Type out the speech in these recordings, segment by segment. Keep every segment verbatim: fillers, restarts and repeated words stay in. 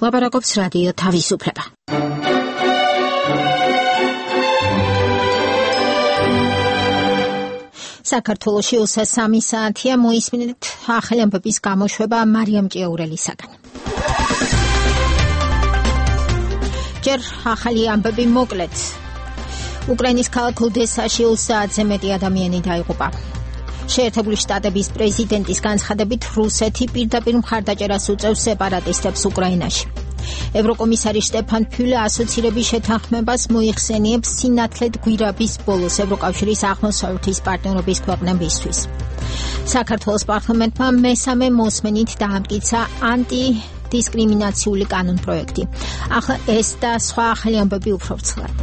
ლაპარაკობს რადიო თავისუფლება. საქართველოში ოცდაოთხ საათია მოისმინეთ ახალი ამბების გამოშვება მარიამ ჭიაურელისაგან. ჯერ ახალი ამბები მოკლედ. უკრაინის ქალაქ ოდესაში ოცდაათზე მეტი ადამიანი დაიღუპა. შეერთებული შტატების პრეზიდენტის განცხადებით რუსეთი პირდაპირ მხარდაჭერას უწევს სეპარატისტებს უკრაინაში. ევროკომისარი შტეფან ფიულე ასოცირების შეთანხმებას მოიხსენიებს სინათლედ გვირაბის ბოლოს ევროკავშირის აღმოსავლეთის პარტნიორობის ქვეყნებისთვის. საქართველოს პარლამენტმა მესამე მოსმენით დაამტკიცა ანტიდისკრიმინაციული კანონპროექტი. ახლა ეს და სხვა ახალი ამბები უფრო ვრცლად.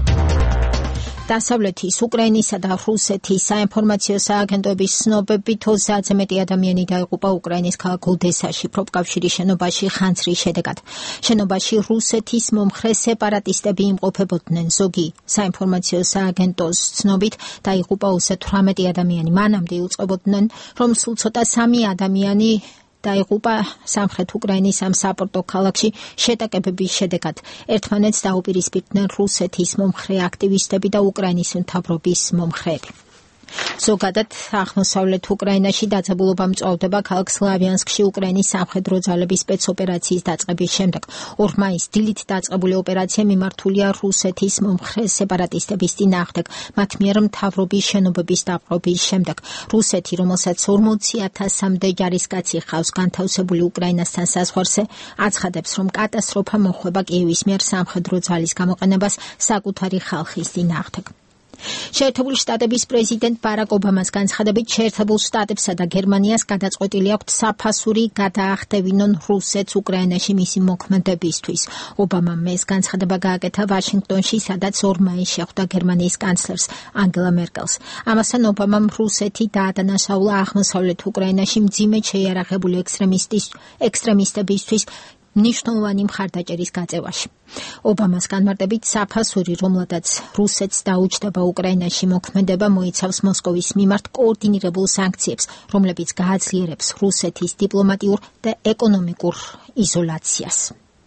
დასავლეთის, უკრაინისა და რუსეთის საინფორმაციო სააგენტოების ცნობებით ოცდაათზე მეტი ადამიანი დაიღუპა უკრაინის ქალაქ ოდესაში პროფკავშირის შენობაში ხანძრის შედეგად. შენობაში რუსეთის მომხრე სეპარატისტები იმყოფებოდნენ. ზოგი საინფორმაციო სააგენტოს ცნობით დაიღუპა ოცდათვრამეტი ადამიანი. მანამდე იუწყებოდნენ, რომ სულ ცოტა სამი ადამიანი დაიღუპა სამხრეთ უკრაინის ამ საპორტო ქალაქში შეტაკებების შედეგად. ერთმანეთს დაუპირისპირდნენ რუსეთის მომხრე აქტივისტები და უკრაინის მთავრობის მომხრეები. ზოგადად აღმოსავლეთ უკრაინაში დაძაბულობა მწვავდება ქალაქ სლავიანსკში უკრაინის სამხედრო ძალების სპეცოპერაციის დაწყების შემდეგ. ორ მაისს დილით დაწყებული ოპერაცია მიმართულია რუსეთის მომხრე სეპარატისტების წინააღმდეგ, მათ მიერ მთავრობის შენობების დაპყრობის შემდეგ. რუსეთი, რომელსაც ორმოცი ათასამდე ჯარისკაცი ჰყავს განთავსებული უკრაინასთან საზღვარზე, აცხადებს, რომ კატასტროფა მოხვება კიევის მიერ სამხედრო ძალის გამოყენებას საკუთარი ხალხის წინააღმდეგ. შეერთებული შტატების პრეზიდენტ ბარაკ ობამას განცხადებით შეერთებულ შტატებსა და გერმანიას გადაწყვეტილი აქვთ საფასური გადაახდევინონ რუსეთს უკრაინაში მისი მოქმედებისთვის. ობამამ ეს განცხადება გააკეთა ვაშინგტონში, სადაც ორ მაისს შეხვდა გერმანიის კანცლერს ანგელა მერკელს. ამასთან ობამამ რუსეთი დაადანაშაულა აღმოსავლეთ უკრაინაში მძიმედ შეიარაღებული ექსტრემისტებისთვის ნიშნულოვანი მხარდაჭერის გაწევაში. ობამას განმარტებით საფასური, რომლადაც რუსეთს დაუჯდება უკრაინაში მოქმედება, მოიცავს მოსკოვის მიმართ კოორდინირებულ სანქციებს, რომლებიც გააძლიერებს რუსეთის დიპლომატიურ და ეკონომიკურ იზოლაციას.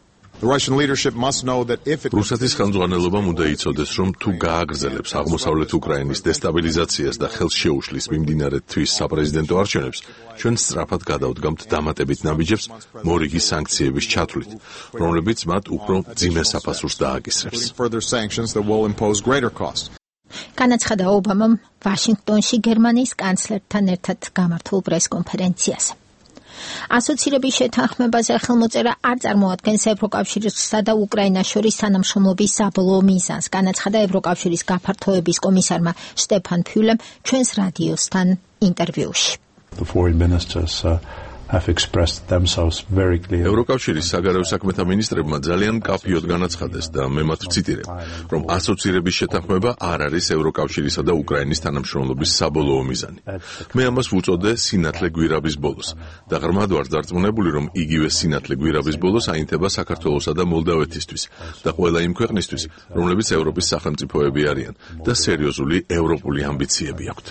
რუსეთის ხელმძღვანელობამ უნდა იცოდეს, რომ თუ გააგრძელებს აღმოსავლეთ უკრაინის დესტაბილიზაციას და ხელს შეუშლის მიმდინარე თვის საპრეზიდენტო არჩევნებს, ჩვენ სწრაფად გადავდგამთ დამატებით ნაბიჯებს მორიგი სანქციების ჩათვლით, რომლებიც მათ უფრო მძიმე საფასურს დააკისრებს. განაცხადა ობამამ ვაშინგტონში გერმანიის კანცლერთან ერთად გამართულ პრესკონფერენციაზე. ასოცირების შეთანხმებაზე ხელმოწერა არ წარმოადგენს ევროკავშირსა და უკრაინას შორის თანამშრომლობის საბოლოო მიზანს, განაცხადა ევროკავშირის გაფართოების კომისარმა შტეფან ფიულემ ჩვენს რადიოსთან ინტერვიუში. ევროკავშირის საგარეო საქმეთა მინისტრებმა ძალიან მკაფიოდ განაცხადეს და მე მათ ვციტირებ, რომ ასოცირების შეთანხმება არ არის ევროკავშირისა და უკრაინის თანამშრომლობის საბოლოო მიზანი. მე ამას ვუწოდე სინათლე გვირაბის ბოლოს და ღრმად ვარ დარწმუნებული, რომ იგივე სინათლე გვირაბის ბოლოს აინთება საქართველოსა და მოლდავეთისთვის და ყველა იმ ქვეყნისთვის, რომლებიც ევროპის სახელმწიფოები არიან და სერიოზული ევროპული ამბიციები აქვთ.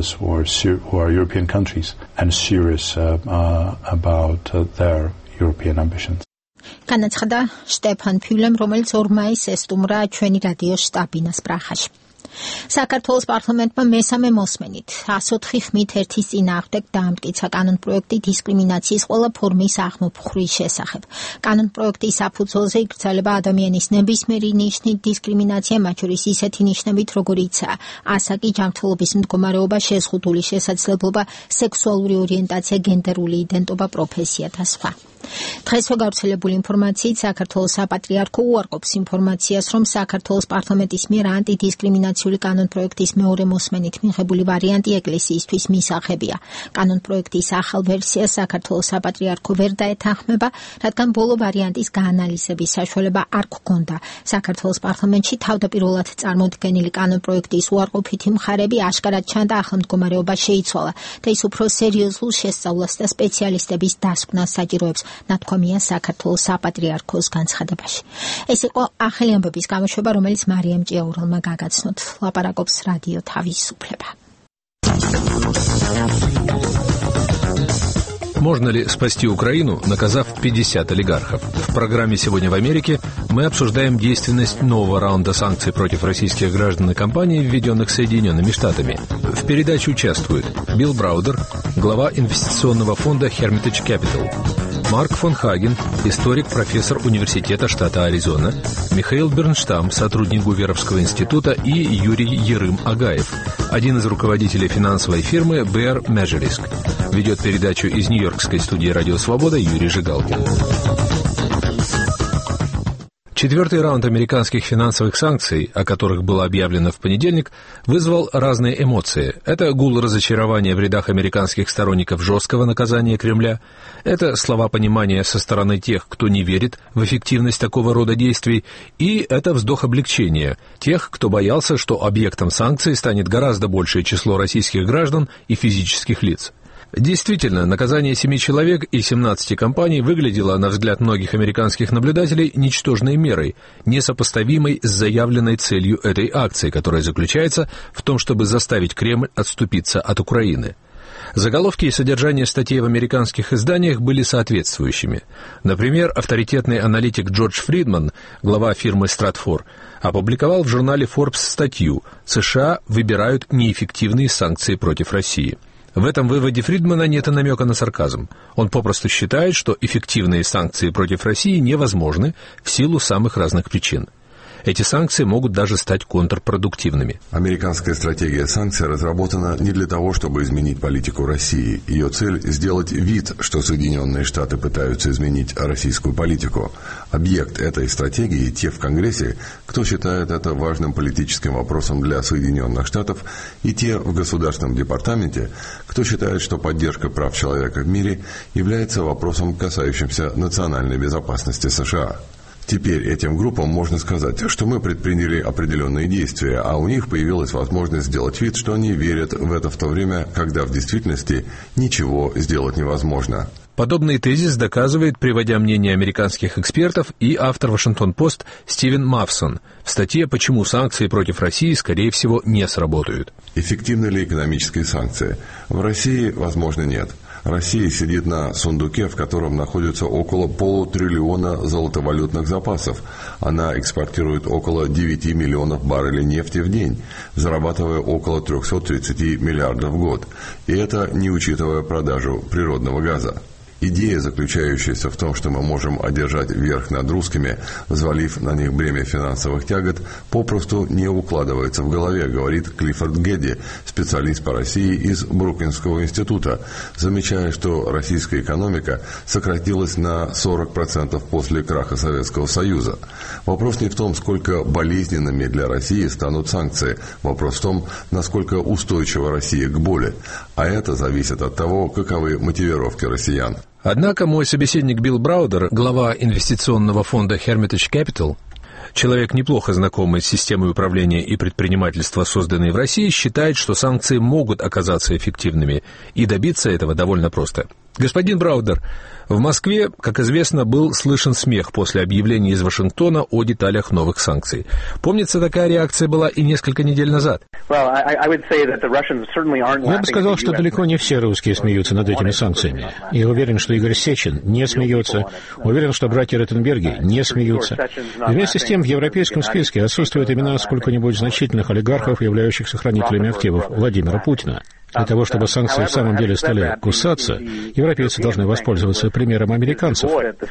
about uh, their European ambitions. განაცხადა შტეფან ფიულემ, რომელიც ორ მაისს ესტუმრა ჩვენი რადიო შტაბინას პრაღაში. საქართველოს პარლამენტმა მესამე მოსმენით ათს ოთხი ხმით ერთის წინააღმდეგ დაამტკიცა კანონპროექტი დისკრიმინაციის ყველა ფორმის აღმოფხვრის შესახებ. კანონპროექტის საფუძველზე იკრძალება ადამიანის ნებისმიერი ნიშნით დისკრიმინაცია, მათ შორის ისეთი ნიშნებით, როგორიცაა ასაკი, ჯანმრთელობის მდგომარეობა, შეზღუდული შესაძლებლობა, სექსუალური ორიენტაცია, გენდერული იდენტობა, პროფესია და სხვა. დღესვე გავრცელებული ინფორმაციით საქართველოს საპატრიარქო უარყოფს ინფორმაციას, რომ საქართველოს პარლამენტის მიერ ანტიდისკრიმინაციული კანონპროექტის მეორე მოსმენით მიღებული ვარიანტი ეკლესიისთვის მისაღებია. კანონპროექტის ახალ ვერსიას საქართველოს საპატრიარქო ვერ დაეთანხმება, რადგან ბოლო ვარიანტის გაანალიზების საშუალება არ გქონდა. საქართველოს პარლამენტში თავდაპირველად წარმოდგენილი კანონპროექტის უარყოფითი მხარეები აშკარად ჩანდა, ახლა მდგომარეობა შეიცვალა და ის უფრო სერიოზულ შესწავლას და სპეციალისტების დასკვნას საჭიროებს. ნათქვამია საქართველოს საპატრიარქოს განცხადებაში. ეს იყო ახალი ამბების გამოშვება, რომელიც მარიამ ჭიაურელმა გაგაცნოთ. ლაპარაკობს რადიო თავისუფლება. Можно ли спасти Украину, наказав пятьдесят олигархов? В программе «Сегодня в Америке» мы обсуждаем действенность нового раунда санкций против российских граждан и компаний, введенных Соединенными Штатами. В передаче участвуют Билл Браудер, глава инвестиционного фонда Hermitage Capital, Марк фон Хаген, историк, профессор университета штата Аризона, Михаил Бернштам, сотрудник Гуверовского института, и Юрий Ерым-Агаев, один из руководителей финансовой фирмы Bear Majorisk. Ведет передачу из Нью-Йоркской студии «Радио Свобода» Юрий Жигалкин. Четвертый раунд американских финансовых санкций, о которых было объявлено в понедельник, вызвал разные эмоции. Это гул разочарования в рядах американских сторонников жесткого наказания Кремля, это слова понимания со стороны тех, кто не верит в эффективность такого рода действий, и это вздох облегчения тех, кто боялся, что объектом санкций станет гораздо большее число российских граждан и физических лиц. Действительно, наказание семи человек и семнадцати компаний выглядело, на взгляд многих американских наблюдателей, ничтожной мерой, несопоставимой с заявленной целью этой акции, которая заключается в том, чтобы заставить Кремль отступиться от Украины. Заголовки и содержание статей в американских изданиях были соответствующими. Например, авторитетный аналитик Джордж Фридман, глава фирмы Stratfor, опубликовал в журнале Forbes статью «США выбирают неэффективные санкции против России». В этом выводе Фридмана нет и намека на сарказм. Он попросту считает, что эффективные санкции против России невозможны в силу самых разных причин. Эти санкции могут даже стать контрпродуктивными. Американская стратегия санкций разработана не для того, чтобы изменить политику России. Ее цель – сделать вид, что Соединенные Штаты пытаются изменить российскую политику. Объект этой стратегии – те в Конгрессе, кто считает это важным политическим вопросом для Соединенных Штатов, и те в Государственном департаменте, кто считает, что поддержка прав человека в мире является вопросом, касающимся национальной безопасности США. Теперь этим группам можно сказать, что мы предприняли определенные действия, а у них появилась возможность сделать вид, что они верят в это в то время, когда в действительности ничего сделать невозможно. Подобный тезис доказывает, приводя мнение американских экспертов, и автор «Вашингтон-Пост» Стивен Мафсон в статье «Почему санкции против России, скорее всего, не сработают». Эффективны ли экономические санкции? В России, возможно, нет. Россия сидит на сундуке, в котором находится около полутриллиона золотовалютных запасов. Она экспортирует около девяти миллионов баррелей нефти в день, зарабатывая около триста тридцать миллиардов в год. И это не учитывая продажу природного газа. Идея, заключающаяся в том, что мы можем одержать верх над русскими, взвалив на них бремя финансовых тягот, попросту не укладывается в голове, говорит Клиффорд Гэдди, специалист по России из Бруклинского института, замечая, что российская экономика сократилась на сорок процентов после краха Советского Союза. Вопрос не в том, сколько болезненными для России станут санкции. Вопрос в том, насколько устойчива Россия к боли. А это зависит от того, каковы мотивировки россиян. Однако мой собеседник Билл Браудер, глава инвестиционного фонда Hermitage Capital, человек, неплохо знакомый с системой управления и предпринимательства, созданной в России, считает, что санкции могут оказаться эффективными, и добиться этого довольно просто. Господин Браудер, в Москве, как известно, был слышен смех после объявления из Вашингтона о деталях новых санкций. Помнится, такая реакция была и несколько недель назад. Я бы сказал, что далеко не все русские смеются над этими санкциями. Я уверен, что Игорь Сечин не смеется. Уверен, что братья Ротенберги не смеются. И вместе с тем в европейском списке отсутствуют имена сколько-нибудь значительных олигархов, являющихся хранителями активов Владимира Путина. Для того, чтобы санкции в самом деле стали кусаться, европейцы должны воспользоваться примером американцев.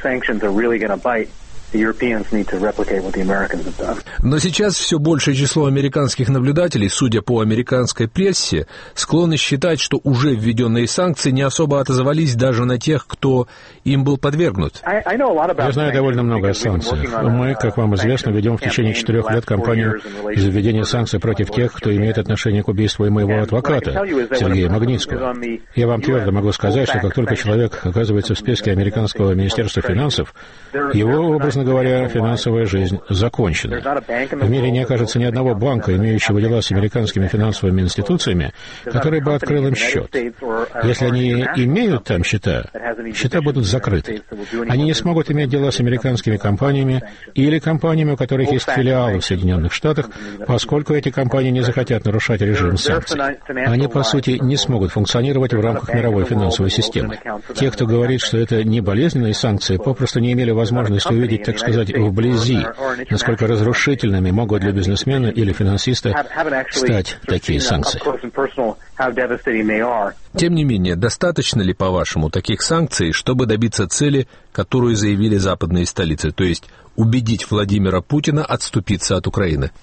Но сейчас все большее число американских наблюдателей, судя по американской прессе, склонны считать, что уже введенные санкции не особо отозвались даже на тех, кто им был подвергнут. Я знаю довольно много о санкциях. Мы, как вам известно, ведем в течение четырех лет кампанию из введения санкций против тех, кто имеет отношение к убийству и моего адвоката, Сергея Магнитского. Я вам твердо могу сказать, что как только человек оказывается в списке американского Министерства финансов, его, образно Образно говоря, финансовая жизнь закончена. В мире не окажется ни одного банка, имеющего дела с американскими финансовыми институциями, который бы открыл им счет. Если они имеют там счета, счета будут закрыты. Они не смогут иметь дела с американскими компаниями или компаниями, у которых есть филиалы в Соединенных Штатах, поскольку эти компании не захотят нарушать режим санкций. Они, по сути, не смогут функционировать в рамках мировой финансовой системы. Те, кто говорит, что это не болезненные санкции, попросту не имели возможности увидеть, так сказать, вблизи, насколько разрушительными могут для бизнесмена или финансиста стать такие санкции. Тем не менее, достаточно ли, по-вашему, таких санкций, чтобы добиться цели, которую заявили западные столицы, то есть убедить Владимира Путина отступиться от Украины?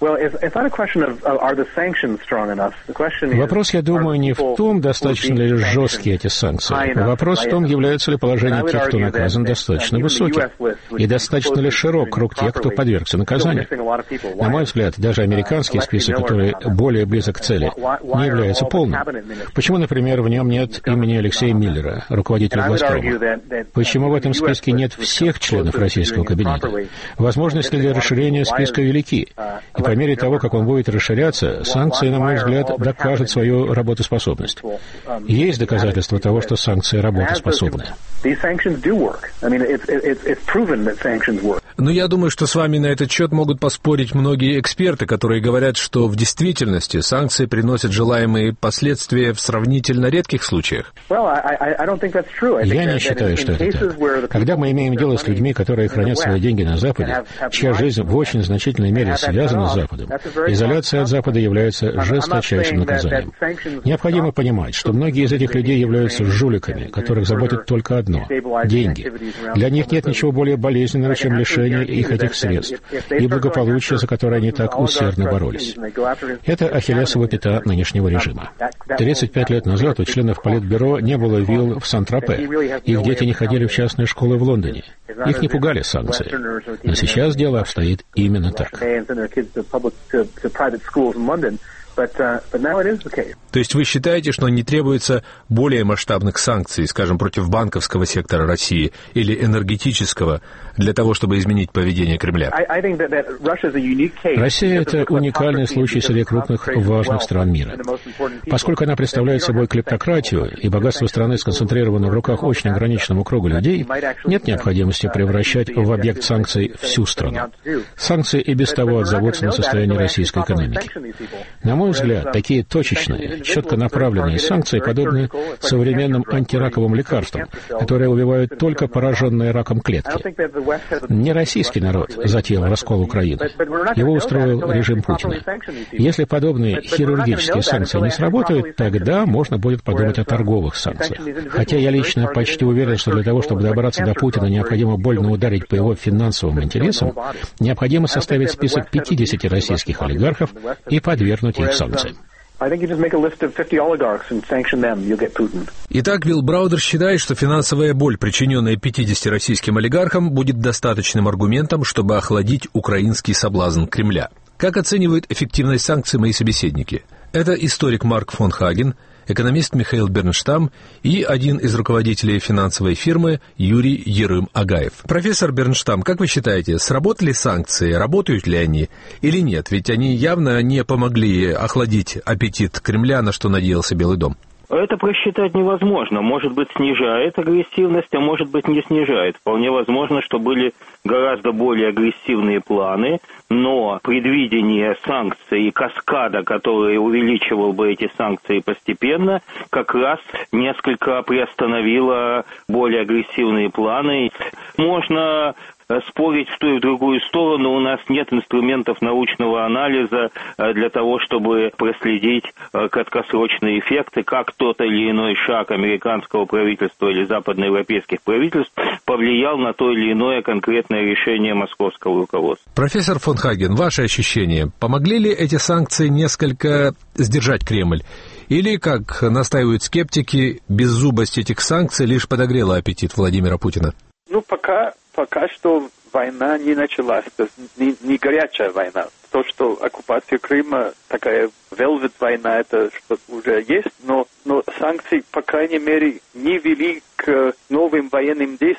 Вопрос, я думаю, не в том, достаточно ли жесткие эти санкции. Вопрос в том, является ли положение тех, кто наказан, достаточно высоким, и достаточно ли широк круг тех, кто подвергся наказанию. На мой взгляд, даже американский список, который более близок к цели, не является полным. Почему, например, в нем нет имени Алексея Миллера, руководителя «Газпрома»? Почему в этом списке нет всех членов российского кабинета? Возможности для расширения списка велики. И по мере того, как он будет расширяться, санкции, на мой взгляд, докажут свою работоспособность. Есть доказательства того, что санкции работоспособны. Но я думаю, что с вами на этот счет могут поспорить многие эксперты, которые говорят, что в действительности санкции приносят желаемые последствия в сравнительно редких случаях. Я не считаю, что это так. Когда мы имеем дело с людьми, которые хранят свои деньги на Западе, чья жизнь в очень значительной мере связана с Западом, изоляция от Запада является жесточайшим наказанием. Необходимо понимать, что многие из этих людей являются жуликами, которых заботит только одно – деньги. Для них нет ничего более болезненного, чем лишение их этих средств и благополучие, за которое они так усердно боролись. Это ахиллесова пята нынешнего режима. тридцать пять лет назад у членов Политбюро не было вилл в Сан-Тропе. Их дети не ходили в частные школы в Лондоне. Их не пугали санкции. Но сейчас дело обстоит именно так. То есть вы считаете, что не требуется более масштабных санкций, скажем, против банковского сектора России или энергетического, для того, чтобы изменить поведение Кремля? Россия — это уникальный случай среди крупных важных стран мира. Поскольку она представляет собой клептократию, и богатство страны сконцентрировано в руках очень ограниченного круга людей, нет необходимости превращать в объект санкций всю страну. Санкции и без того отзовутся на состояние российской экономики. На мой взгляд, такие точечные, четко направленные санкции подобны современным антираковым лекарствам, которые убивают только пораженные раком клетки. Не российский народ затеял раскол Украины. Его устроил режим Путина. Если подобные хирургические санкции не сработают, тогда можно будет подумать о торговых санкциях. Хотя я лично почти уверен, что для того, чтобы добраться до Путина, необходимо больно ударить по его финансовым интересам, необходимо составить список пятидесяти российских олигархов и подвергнуть их санкциям. Итак, Билл Браудер считает, что финансовая боль, причиненная пятидесяти российским олигархам, будет достаточным аргументом, чтобы охладить украинский соблазн Кремля. Как оценивают эффективность санкций мои собеседники? Это историк Марк фон Хаген, экономист Михаил Бернштам и один из руководителей финансовой фирмы Юрий Ерым-Агаев. Профессор Бернштам, как вы считаете, сработали санкции, работают ли они или нет? Ведь они явно не помогли охладить аппетит Кремля, на что надеялся Белый дом. Это просчитать невозможно. Может быть, снижает агрессивность, а может быть, не снижает. Вполне возможно, что были гораздо более агрессивные планы, но предвидение санкций и каскада, который увеличивал бы эти санкции постепенно, как раз несколько приостановило более агрессивные планы. Можно спорить в ту и в другую сторону, у нас нет инструментов научного анализа для того, чтобы проследить краткосрочные эффекты, как тот или иной шаг американского правительства или западноевропейских правительств повлиял на то или иное конкретное решение московского руководства. Профессор фон Хаген, ваши ощущения, помогли ли эти санкции несколько сдержать Кремль? Или, как настаивают скептики, беззубость этих санкций лишь подогрела аппетит Владимира Путина? Ну, пока, пока что война не началась, то есть не, не горячая война. То, что оккупация Крыма, такая velvet война, это что уже есть, но, но санкции, по крайней мере, не вели к новым военным действиям.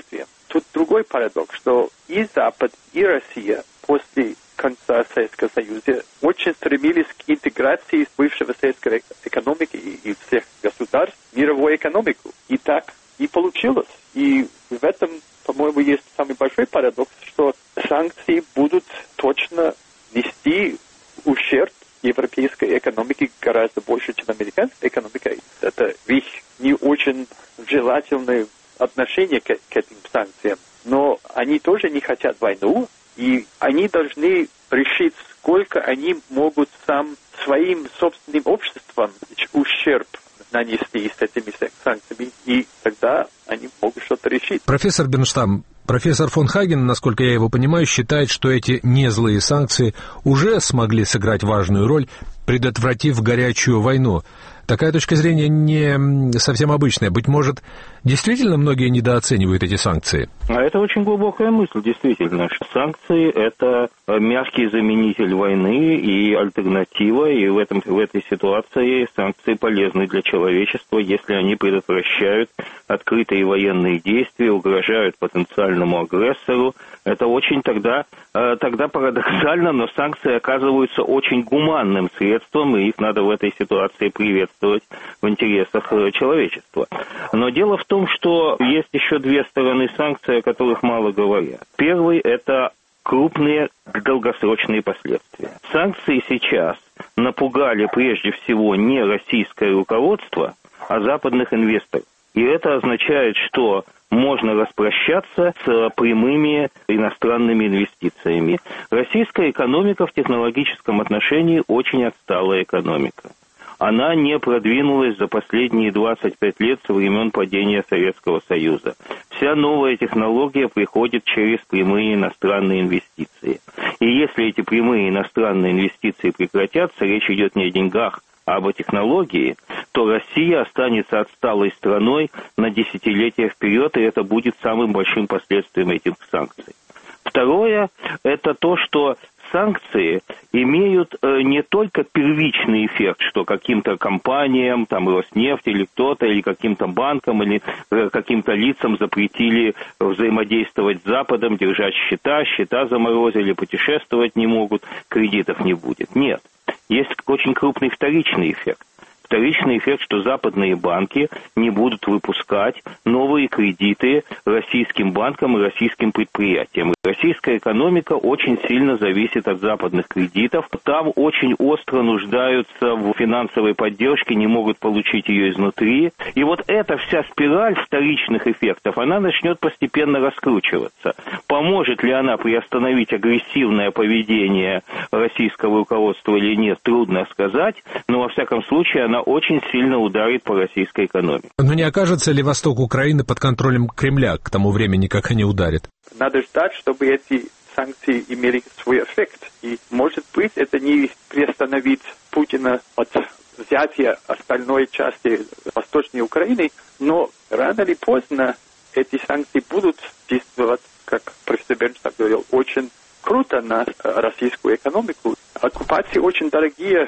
тут другой парадокс, что и Запад, и Россия после конца Советского Союза очень стремились к интеграции бывшего советской экономики и, и всех государств в мировую экономику. И так и получилось. И в этом, по-моему, есть самый большой парадокс, что санкции будут точно нести ущерб европейской экономике гораздо больше, чем американской экономике. Это их не очень желательное отношение к, к этим санкциям. Но они тоже не хотят войну, и они должны решить, сколько они могут сам своим собственным обществом ущерб нанести с этими санкциями, и тогда они могут что-то решить. Профессор Бернштам, профессор фон Хаген, насколько я его понимаю, считает, что эти незлые санкции уже смогли сыграть важную роль, предотвратив горячую войну. Такая точка зрения не совсем обычная. Быть может, действительно многие недооценивают эти санкции? А это очень глубокая мысль, действительно. Санкции – это мягкий заменитель войны и альтернатива, и в, этом, в этой ситуации санкции полезны для человечества, если они предотвращают открытые военные действия, угрожают потенциальному агрессору. Это очень тогда, тогда парадоксально, но санкции оказываются очень гуманным средством, и их надо в этой ситуации приветствовать в интересах человечества. Но дело в том, что есть еще две стороны санкций, о которых мало говорят. Первый – это крупные долгосрочные последствия. Санкции сейчас напугали прежде всего не российское руководство, а западных инвесторов. И это означает, что можно распрощаться с прямыми иностранными инвестициями. Российская экономика в технологическом отношении очень отсталая экономика. Она не продвинулась за последние двадцать пять лет со времен падения Советского Союза. Вся новая технология приходит через прямые иностранные инвестиции. И если эти прямые иностранные инвестиции прекратятся, речь идет не о деньгах, а об технологии, то Россия останется отсталой страной на десятилетия вперед, и это будет самым большим последствием этих санкций. Второе – это то, что санкции имеют э, не только первичный эффект, что каким-то компаниям, там, Роснефть или кто-то, или каким-то банкам, или э, каким-то лицам запретили взаимодействовать с Западом, держать счета, счета заморозили, путешествовать не могут, кредитов не будет. Нет. Есть очень крупный вторичный эффект. Вторичный эффект, что западные банки не будут выпускать новые кредиты российским банкам и российским предприятиям. Российская экономика очень сильно зависит от западных кредитов. Там очень остро нуждаются в финансовой поддержке, не могут получить ее изнутри. И вот эта вся спираль вторичных эффектов, она начнет постепенно раскручиваться. Поможет ли она приостановить агрессивное поведение российского руководства или нет, трудно сказать, но во всяком случае она очень сильно ударит по российской экономике. Но не окажется ли восток Украины под контролем Кремля к тому времени, как они ударят? Надо ждать, чтобы эти санкции имели свой эффект. И, может быть, это не приостановит Путина от взятия остальной части Восточной Украины, но рано или поздно эти санкции будут действовать, как профессор Бернштам говорил, очень круто на российскую экономику. Оккупации очень дорогие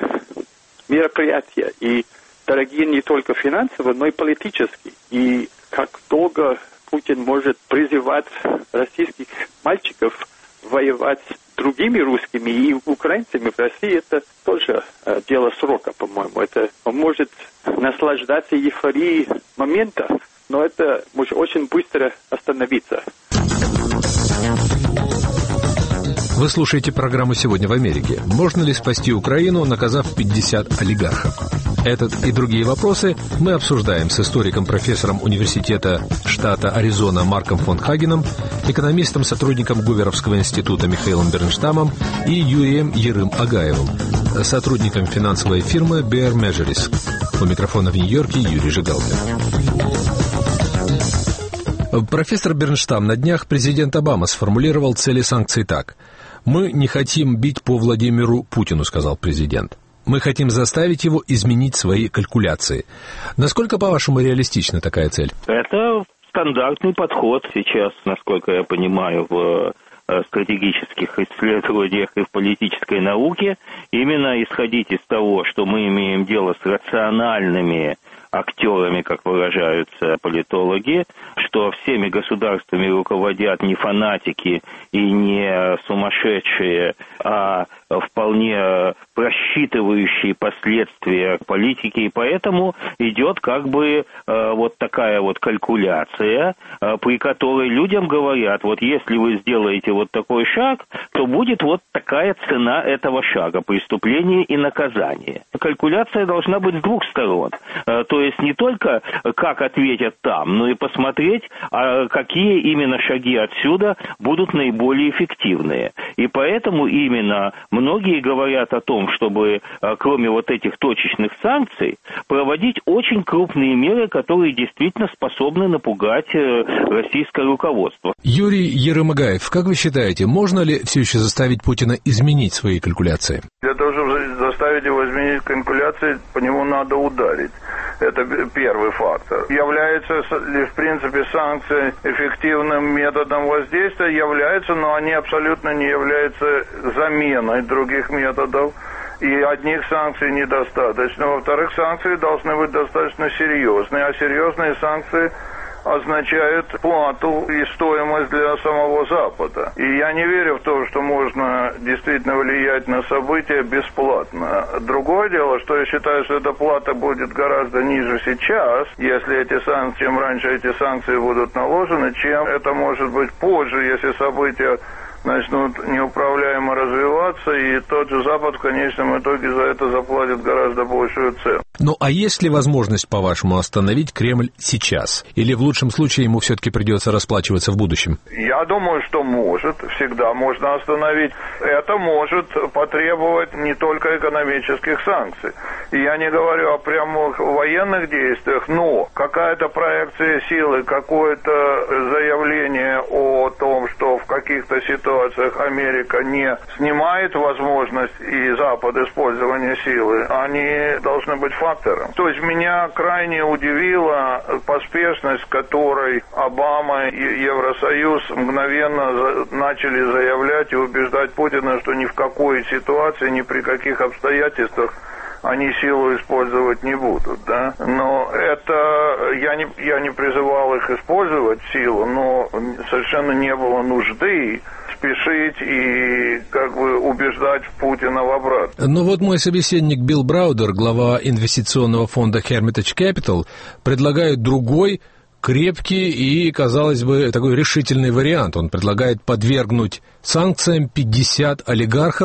мероприятия, и дорогие не только финансово, но и политически. И как долго Путин может призывать российских мальчиков воевать с другими русскими и украинцами в России, это тоже э, дело срока, по-моему. Это он может наслаждаться эйфорией момента, но это может очень быстро остановиться. Вы слушаете программу «Сегодня в Америке». Можно ли спасти Украину, наказав пятьдесят олигархов? Этот и другие вопросы мы обсуждаем с историком, профессором университета штата Аризона Марком фон Хагеном, экономистом, сотрудником Гуверовского института Михаилом Бернштамом и Юрием Ерым-Агаевым, сотрудником финансовой фирмы Bear Measures. У микрофона в Нью-Йорке Юрий Жигалкин. Профессор Бернштам, на днях президент Обама сформулировал цели санкций так. «Мы не хотим бить по Владимиру Путину», — сказал президент. «Мы хотим заставить его изменить свои калькуляции». Насколько, по-вашему, реалистична такая цель? Это стандартный подход сейчас, насколько я понимаю, в стратегических исследованиях и в политической науке. Именно исходить из того, что мы имеем дело с рациональными актерами, как выражаются политологи, что всеми государствами руководят не фанатики и не сумасшедшие, а вполне просчитывающие последствия политики, и поэтому идет как бы э, вот такая вот калькуляция, э, при которой людям говорят, вот если вы сделаете вот такой шаг, то будет вот такая цена этого шага, преступление и наказание. Калькуляция должна быть с двух сторон, э, то есть не только как ответят там, но и посмотреть, а какие именно шаги отсюда будут наиболее эффективные. И поэтому именно многие говорят о том, чтобы, кроме вот этих точечных санкций, проводить очень крупные меры, которые действительно способны напугать российское руководство. Юрий Ерымагаев, как вы считаете, можно ли все еще заставить Путина изменить свои калькуляции? Для того, чтобы заставить его изменить калькуляции, по нему надо ударить. Это первый фактор. Является ли, в принципе, санкции эффективным методом воздействия? Является, но они абсолютно не являются заменой других методов. И одних санкций недостаточно. Во-вторых, санкции должны быть достаточно серьезные. А серьезные санкции означают плату и стоимость для самого Запада. И я не верю в то, что можно действительно влиять на события бесплатно. Другое дело, что я считаю, что эта плата будет гораздо ниже сейчас, если эти санкции, чем раньше эти санкции будут наложены, чем это может быть позже, если события начнут неуправляемо развиваться, и тот же Запад в конечном итоге за это заплатит гораздо большую цену. Ну а есть ли возможность, по-вашему, остановить Кремль сейчас? Или в лучшем случае ему все-таки придется расплачиваться в будущем? Я думаю, что может. Всегда можно остановить. Это может потребовать не только экономических санкций. И я не говорю о прямых военных действиях, но какая-то проекция силы, какое-то заявление о том, что в каких-то ситуациях Америка не снимает возможность и Запад использования силы, они должны быть фактором. То есть меня крайне удивила поспешность, которой Обама и Евросоюз мгновенно начали заявлять и убеждать Путина, что ни в какой ситуации, ни при каких обстоятельствах они силу использовать не будут, да. Но это я не я не призывал их использовать силу, но совершенно не было нужды спешить и как бы убеждать Путина в обратном. Ну вот мой собеседник Билл Браудер, глава инвестиционного фонда Hermitage Capital, предлагает другой крепкий и, казалось бы, такой решительный вариант. Он предлагает подвергнуть санкциям пятьдесят олигархов,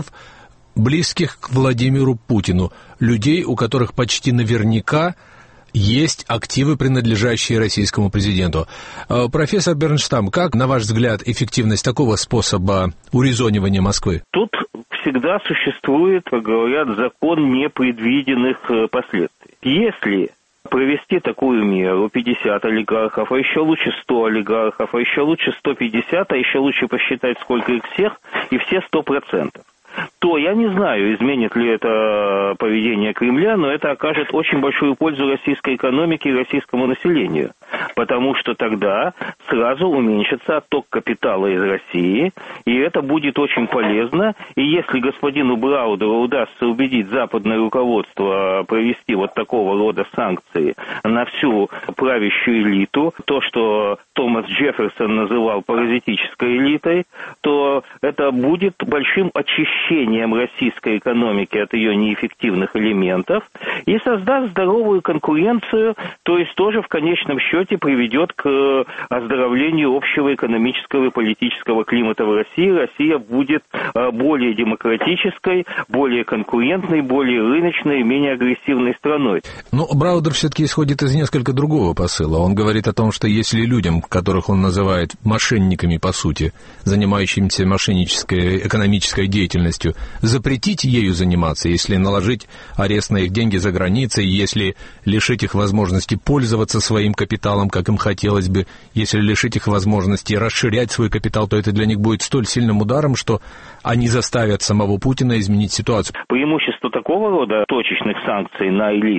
близких к Владимиру Путину, людей, у которых почти наверняка есть активы, принадлежащие российскому президенту. Профессор Бернштам, как, на ваш взгляд, эффективность такого способа урезонивания Москвы? Тут всегда существует, как говорят, закон непредвиденных последствий. Если провести такую меру, пятьдесят олигархов, а еще лучше сто олигархов, а еще лучше сто пятьдесят, а еще лучше посчитать, сколько их всех, и все сто процентов, то я не знаю, изменит ли это поведение Кремля, но это окажет очень большую пользу российской экономике и российскому населению, потому что тогда сразу уменьшится отток капитала из России, и это будет очень полезно, и если господину Браудеру удастся убедить западное руководство провести вот такого рода санкции на всю правящую элиту, то, что Томас Джефферсон называл паразитической элитой, то это будет большим очищением российской экономики от ее неэффективных элементов и создаст здоровую конкуренцию, то есть тоже в конечном счете приведет к оздоровлению общего экономического и политического климата в России. Россия будет более демократической, более конкурентной, более рыночной и менее агрессивной страной. Но Браудер все-таки исходит из несколько другого посыла. Он говорит о том, что если людям, которых он называет мошенниками, по сути, занимающимися мошеннической экономической деятельностью, запретить ею заниматься, если наложить арест на их деньги за границей, если лишить их возможности пользоваться своим капиталом, как им хотелось бы, если лишить их возможности расширять свой капитал, то это для них будет столь сильным ударом, что они заставят самого Путина изменить ситуацию. Преимущество такого рода точечных санкций на элиту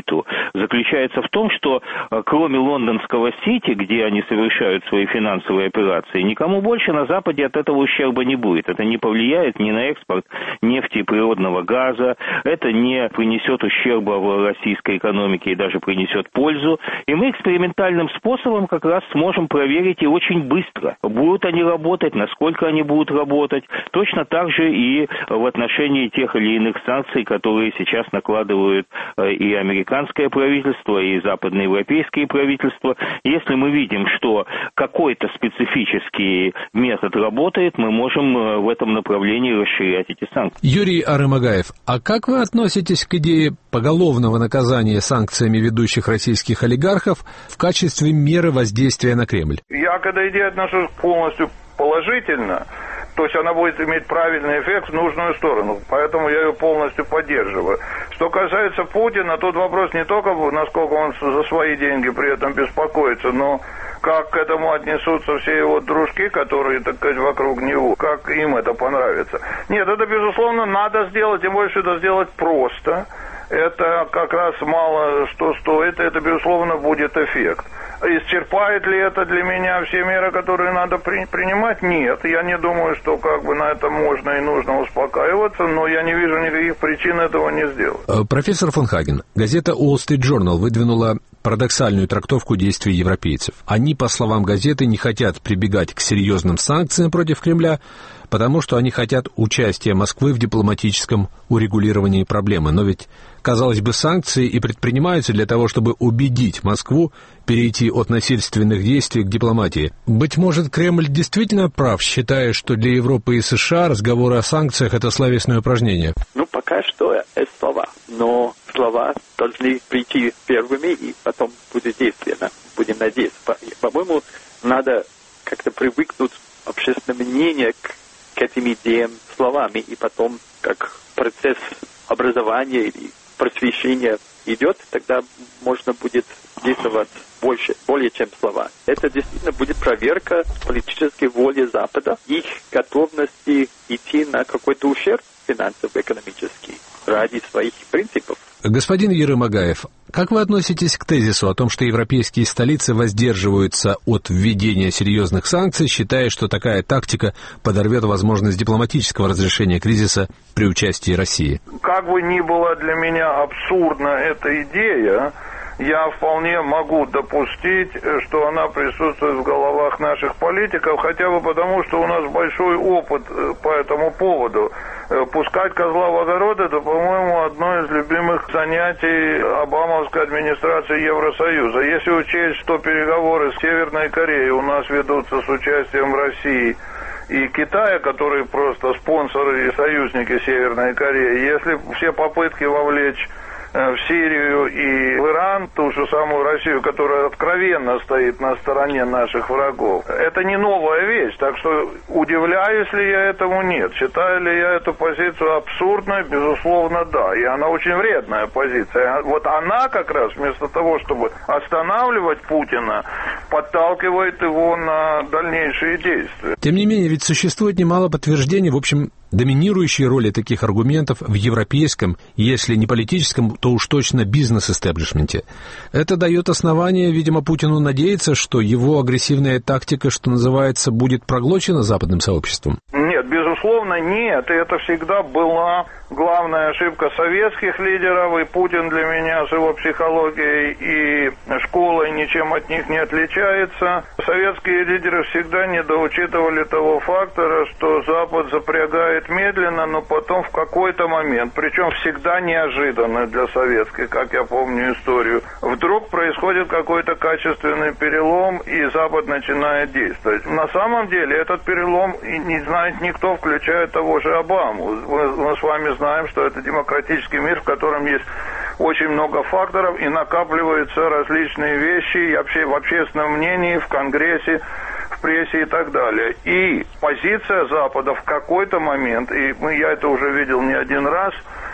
заключается в том, что кроме лондонского Сити, где они совершают свои финансовые операции, никому больше на Западе от этого ущерба не будет. Это не повлияет ни на экспорт нефти и природного газа, это не принесет ущерба в российской экономике и даже принесет пользу. И мы экспериментальным способом как раз сможем проверить и очень быстро, будут они работать, насколько они будут работать. Точно так же и в отношении тех или иных санкций, которые сейчас накладывают и американское правительство, и западноевропейские правительства. Если мы видим, что какой-то специфический метод работает, мы можем в этом направлении расширять эти санкции. Юрий Арымагаев, а как вы относитесь к идее поголовного наказания санкциями ведущих российских олигархов в качестве меры воздействия на Кремль? Я к этой идее отношусь полностью положительно. То есть она будет иметь правильный эффект в нужную сторону. Поэтому я ее полностью поддерживаю. Что касается Путина, тут вопрос не только, насколько он за свои деньги при этом беспокоится, но как к этому отнесутся все его дружки, которые, так сказать, вокруг него, как им это понравится. Нет, это, безусловно, надо сделать, тем более, что это сделать просто. Это как раз мало что стоит, это, безусловно, будет эффект. Исчерпает ли это для меня все меры, которые надо при, принимать? Нет, я не думаю, что как бы на это можно и нужно успокаиваться, но я не вижу никаких причин этого не сделать. Профессор фон Хаген, газета Wall Street Journal выдвинула парадоксальную трактовку действий европейцев. Они, по словам газеты, не хотят прибегать к серьезным санкциям против Кремля, потому что они хотят участия Москвы в дипломатическом урегулировании проблемы. Но ведь, казалось бы, санкции и предпринимаются для того, чтобы убедить Москву перейти от насильственных действий к дипломатии. Быть может, Кремль действительно прав, считая, что для Европы и США разговоры о санкциях — это словесное упражнение? Ну, пока что это слова. Но слова должны прийти первыми, и потом будет действие. Будем надеяться. По-моему, надо как-то привыкнуть общественное мнение к к этим идеям словами, и потом, как процесс образования или просвещения идет, тогда можно будет действовать больше, более чем слова. Это действительно будет проверка политической воли Запада, их готовности идти на какой-то ущерб финансово-экономический ради своих принципов. Господин Ерымагаев, как вы относитесь к тезису о том, что европейские столицы воздерживаются от введения серьезных санкций, считая, что такая тактика подорвет возможность дипломатического разрешения кризиса при участии России? Как бы ни была для меня абсурдна эта идея, я вполне могу допустить, что она присутствует в головах наших политиков, хотя бы потому, что у нас большой опыт по этому поводу. Пускать козла в огород — это, по-моему, одно из любимых занятий обамовской администрации Евросоюза. Если учесть, что переговоры с Северной Кореей у нас ведутся с участием России и Китая, которые просто спонсоры и союзники Северной Кореи, если все попытки вовлечь в Сирию и в Иран, ту же самую Россию, которая откровенно стоит на стороне наших врагов, это не новая вещь. Так что удивляюсь ли я этому? Нет. Считаю ли я эту позицию абсурдной? Безусловно, да. И она очень вредная позиция. Вот она как раз вместо того, чтобы останавливать Путина, подталкивает его на дальнейшие действия. Тем не менее, ведь существует немало подтверждений, в общем, доминирующей роли таких аргументов в европейском, если не политическом, то уж точно бизнес-эстеблишменте. Это дает основание, видимо, Путину надеяться, что его агрессивная тактика, что называется, будет проглочена западным сообществом? Нет, безусловно, нет. И это всегда была главная ошибка советских лидеров, и Путин для меня с его психологией и школой ничем от них не отличается. Советские лидеры всегда недоучитывали того фактора, что Запад запрягает медленно, но потом в какой-то момент, причем всегда неожиданно для советских, как я помню историю, вдруг происходит какой-то качественный перелом, и Запад начинает действовать. На самом деле этот перелом не знает никто, включая того же Обаму. Мы с вами знаем, что это демократический мир, в котором есть очень много факторов, и накапливаются различные вещи и вообще в общественном мнении, в Конгрессе, в прессе и так далее. И позиция Запада в какой-то момент, и я это уже видел не один раз,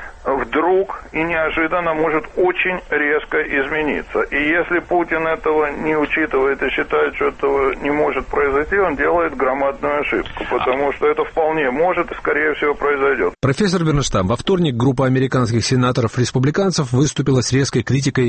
вдруг и неожиданно может очень резко измениться. И если Путин этого не учитывает и считает, что этого не может произойти, он делает громадную ошибку, потому что это вполне может и, скорее всего, произойдет. Профессор Бернштам, во вторник группа американских сенаторов-республиканцев выступила с резкой критикой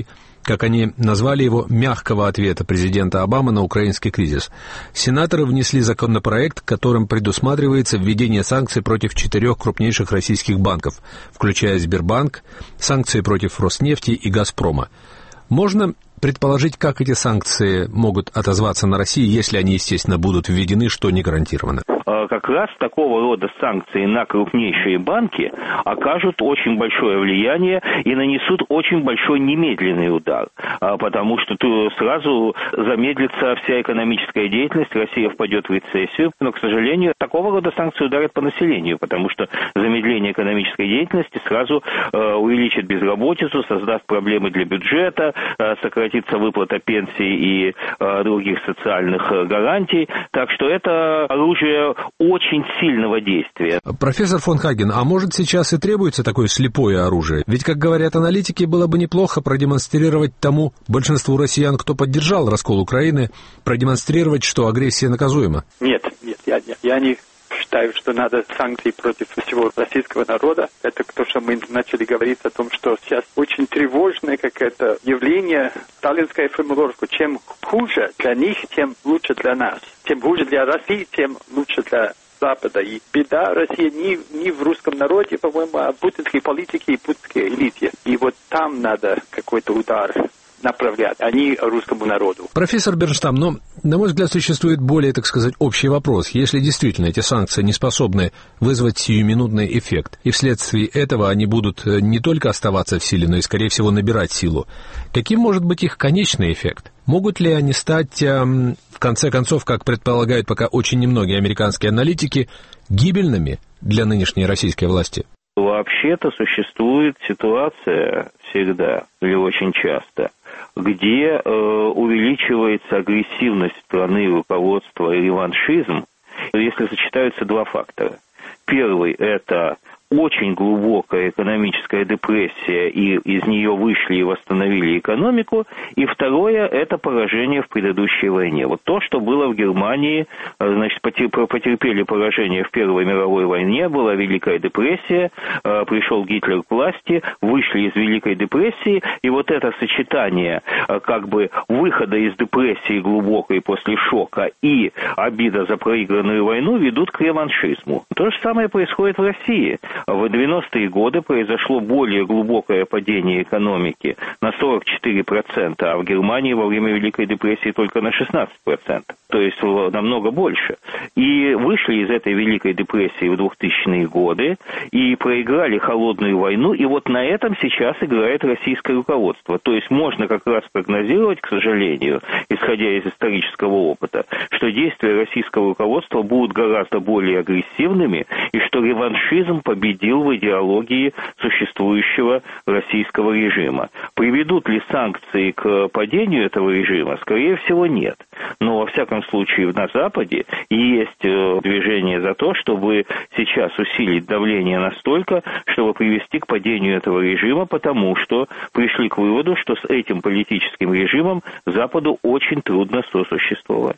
как они назвали его, мягкого ответа президента Обамы на украинский кризис, сенаторы внесли законопроект, которым предусматривается введение санкций против четырех крупнейших российских банков, включая Сбербанк, санкции против Роснефти и Газпрома. Можно предположить, как эти санкции могут отозваться на России, если они, естественно, будут введены, что не гарантировано? Как раз такого рода санкции на крупнейшие банки окажут очень большое влияние и нанесут очень большой немедленный удар, потому что сразу замедлится вся экономическая деятельность, Россия впадет в рецессию, но, к сожалению, такого рода санкции ударят по населению, потому что замедление экономической деятельности сразу увеличит безработицу, создаст проблемы для бюджета, сократится выплата пенсий и других социальных гарантий, так что это оружие очень сильного действия. Профессор фон Хаген, а может сейчас и требуется такое слепое оружие? Ведь, как говорят аналитики, было бы неплохо продемонстрировать тому большинству россиян, кто поддержал раскол Украины, продемонстрировать, что агрессия наказуема. Нет, нет, я, я, я не считаю, что надо санкции против всего российского народа. Это то, что мы начали говорить о том, что сейчас очень тревожное какое-то явление, сталинская формулировка. Чем хуже для них, тем лучше для нас. Чем хуже для России, тем лучше для Запада. И беда России не, не в русском народе, по-моему, а в путинской политике и путинской элите. И вот там надо какой-то удар направлять, а не русскому народу. Профессор Бернштам, но, на мой взгляд, существует более, так сказать, общий вопрос. Если действительно эти санкции не способны вызвать сиюминутный эффект, и вследствие этого они будут не только оставаться в силе, но и, скорее всего, набирать силу, каким может быть их конечный эффект? Могут ли они стать, эм, в конце концов, как предполагают пока очень немногие американские аналитики, гибельными для нынешней российской власти? Вообще-то существует ситуация всегда или очень часто, где э, увеличивается агрессивность страны, руководства и реваншизм, если сочетаются два фактора. Первый – это очень глубокая экономическая депрессия, и из нее вышли и восстановили экономику. И второе – это поражение в предыдущей войне. Вот то, что было в Германии, значит, потерпели поражение в Первой мировой войне, была Великая депрессия, пришел Гитлер к власти, вышли из Великой депрессии, и вот это сочетание как бы выхода из депрессии глубокой после шока и обида за проигранную войну ведут к реваншизму. То же самое происходит в России. В девяностые годы произошло более глубокое падение экономики на сорок четыре процента, а в Германии во время Великой депрессии только на шестнадцать процентов, то есть намного больше. И вышли из этой Великой депрессии в двухтысячные годы и проиграли холодную войну, и вот на этом сейчас играет российское руководство. То есть можно как раз прогнозировать, к сожалению, исходя из исторического опыта, что действия российского руководства будут гораздо более агрессивными, и что реваншизм победит победил в идеологии существующего российского режима. Приведут ли санкции к падению этого режима? Скорее всего, нет. Но, во всяком случае, на Западе есть движение за то, чтобы сейчас усилить давление настолько, чтобы привести к падению этого режима, потому что пришли к выводу, что с этим политическим режимом Западу очень трудно сосуществовать.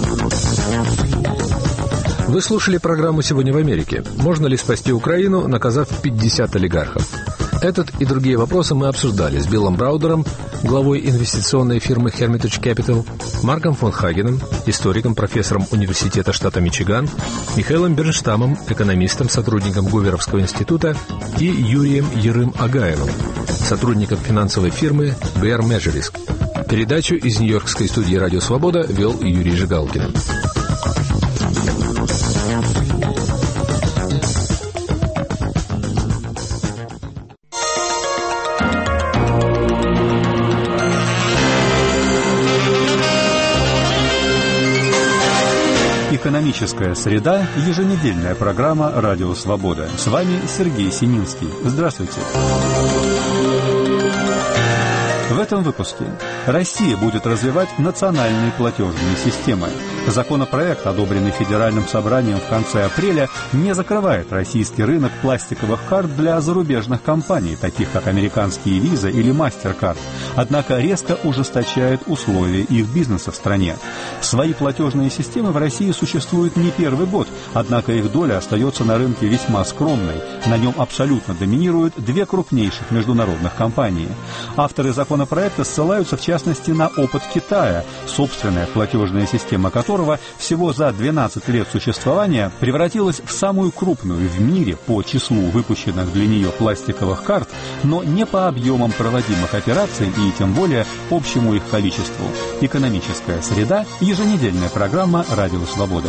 Вы слушали программу «Сегодня в Америке». Можно ли спасти Украину, наказав пятьдесят олигархов? Этот и другие вопросы мы обсуждали с Биллом Браудером, главой инвестиционной фирмы Hermitage Capital, Марком фон Хагеном, историком, профессором университета штата Мичиган, Михаилом Бернштамом, экономистом, сотрудником Гуверовского института, и Юрием Ерым-Агаевым, сотрудником финансовой фирмы Bear Majorisk. Передачу из Нью-Йоркской студии «Радио Свобода» вел Юрий Жигалкин. Экономическая среда. Еженедельная программа «Радио Свобода». С вами Сергей Сининский. Здравствуйте. В этом выпуске Россия будет развивать национальные платежные системы. Законопроект, одобренный Федеральным собранием в конце апреля, не закрывает российский рынок пластиковых карт для зарубежных компаний, таких как американские Visa или MasterCard, однако резко ужесточает условия их бизнеса в стране. Свои платежные системы в России существуют не первый год, однако их доля остается на рынке весьма скромной. На нем абсолютно доминируют две крупнейших международных компании. Авторы законопроекта законопроекта ссылаются, в частности, на опыт Китая, собственная платежная система которого всего за двенадцать лет существования превратилась в самую крупную в мире по числу выпущенных для нее пластиковых карт, но не по объемам проводимых операций и тем более общему их количеству. Экономическая среда. Еженедельная программа «Радио Свобода».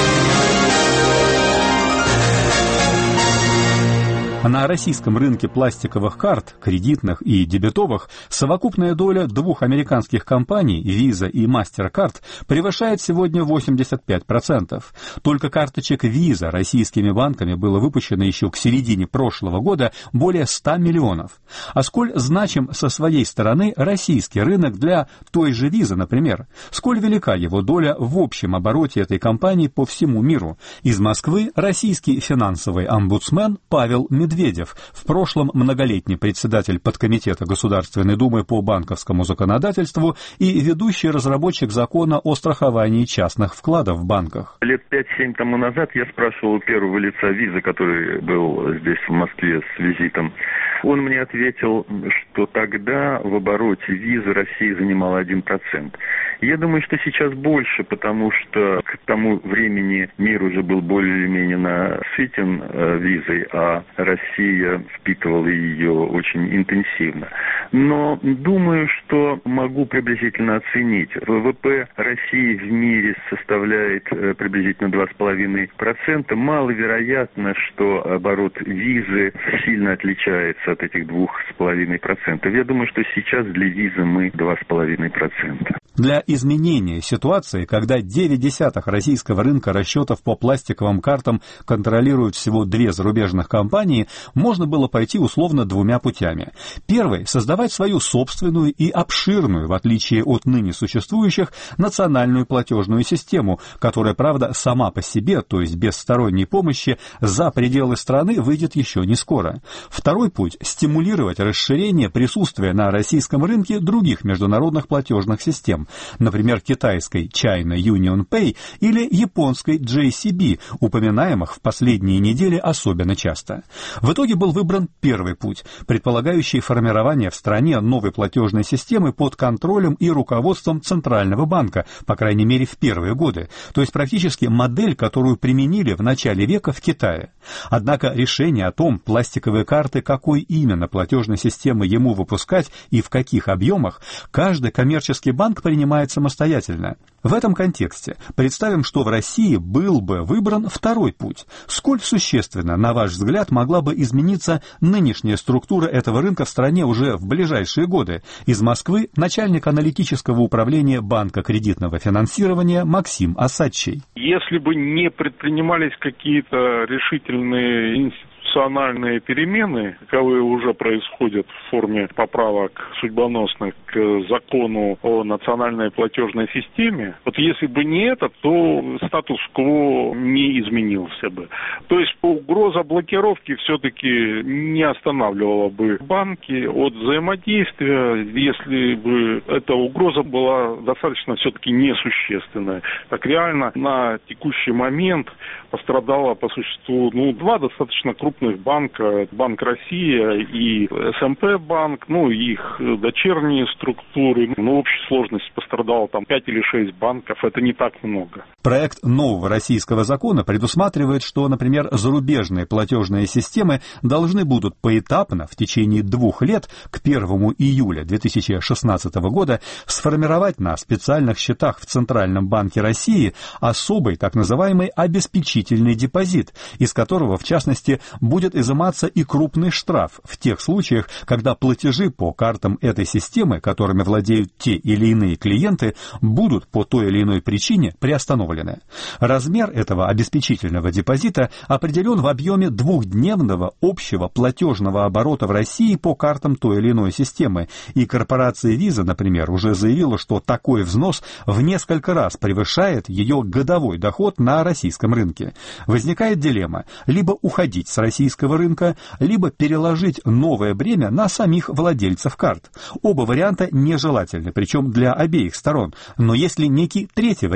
На российском рынке пластиковых карт, кредитных и дебетовых, совокупная доля двух американских компаний, Visa и MasterCard, превышает сегодня восемьдесят пять процентов. Только карточек Visa российскими банками было выпущено еще к середине прошлого года более ста миллионов. А сколь значим со своей стороны российский рынок для той же Visa, например? Сколь велика его доля в общем обороте этой компании по всему миру? Из Москвы российский финансовый омбудсмен Павел Медведев, в прошлом многолетний председатель подкомитета Государственной Думы по банковскому законодательству и ведущий разработчик закона о страховании частных вкладов в банках. Лет пять-семь тому назад я спрашивал у первого лица Визы, который был здесь в Москве с визитом. Он мне ответил, что тогда в обороте Визы Россия занимала один процент. Я думаю, что сейчас больше, потому что к тому времени мир уже был более-менее насытен э, визой, а Россия впитывала ее очень интенсивно. Но думаю, что могу приблизительно оценить. ВВП России в мире составляет э, приблизительно два с половиной процента. Маловероятно, что оборот визы сильно отличается от этих двух с половиной процентов. Я думаю, что сейчас для визы мы два с половиной процента. Для изменения ситуации, когда девять десятых российского рынка расчетов по пластиковым картам контролируют всего две зарубежных компании, можно было пойти условно двумя путями. Первый – создавать свою собственную и обширную, в отличие от ныне существующих, национальную платежную систему, которая, правда, сама по себе, то есть без сторонней помощи, за пределы страны выйдет еще не скоро. Второй путь – стимулировать расширение присутствия на российском рынке других международных платежных систем, например, китайской China Union Pay или японской джей си би, упоминаемых в последние недели особенно часто. В итоге был выбран первый путь, предполагающий формирование в стране новой платежной системы под контролем и руководством Центрального банка, по крайней мере в первые годы, то есть практически модель, которую применили в начале века в Китае. Однако решение о том, пластиковые карты какой именно платежной системы ему выпускать и в каких объемах, каждый коммерческий банк принимает самостоятельно. В этом контексте представим, что в России был бы выбран второй путь. Сколь существенно, на ваш взгляд, могла бы измениться нынешняя структура этого рынка в стране уже в ближайшие годы? Из Москвы начальник аналитического управления Банка кредитного финансирования Максим Осадчий. Если бы не предпринимались какие-то решительные институты, институциональные перемены, каковые уже происходят в форме поправок судьбоносных к закону о национальной платежной системе, вот если бы не это, то статус-кво не изменился бы. То есть угроза блокировки все-таки не останавливала бы банки от взаимодействия, если бы эта угроза была достаточно все-таки несущественная. Так реально на текущий момент пострадало по существу ну, два достаточно крупных банка, Банк Россия и эс эм пэ банк, ну, их дочерние структуры. Ну, в общей сложности пострадало там пять или шесть банков, это не так много. Проект нового российского закона предусматривает, что, например, зарубежные платежные системы должны будут поэтапно в течение двух лет к первому июля две тысячи шестнадцатого года сформировать на специальных счетах в Центральном банке России особый так называемый обеспечительный депозит, из которого, в частности, будет изыматься и крупный штраф в тех случаях, когда платежи по картам этой системы, которыми владеют те или иные клиенты, будут по той или иной причине приостановлены. Размер этого обеспечительного депозита определен в объеме двухдневного общего платежного оборота в России по картам той или иной системы, и корпорация Visa, например, уже заявила, что такой взнос в несколько раз превышает ее годовой доход на российском рынке. Возникает дилемма – либо уходить с российского рынка, либо переложить новое бремя на самих владельцев карт. Оба варианта нежелательны, причем для обеих сторон. Но есть ли некий третий вариант?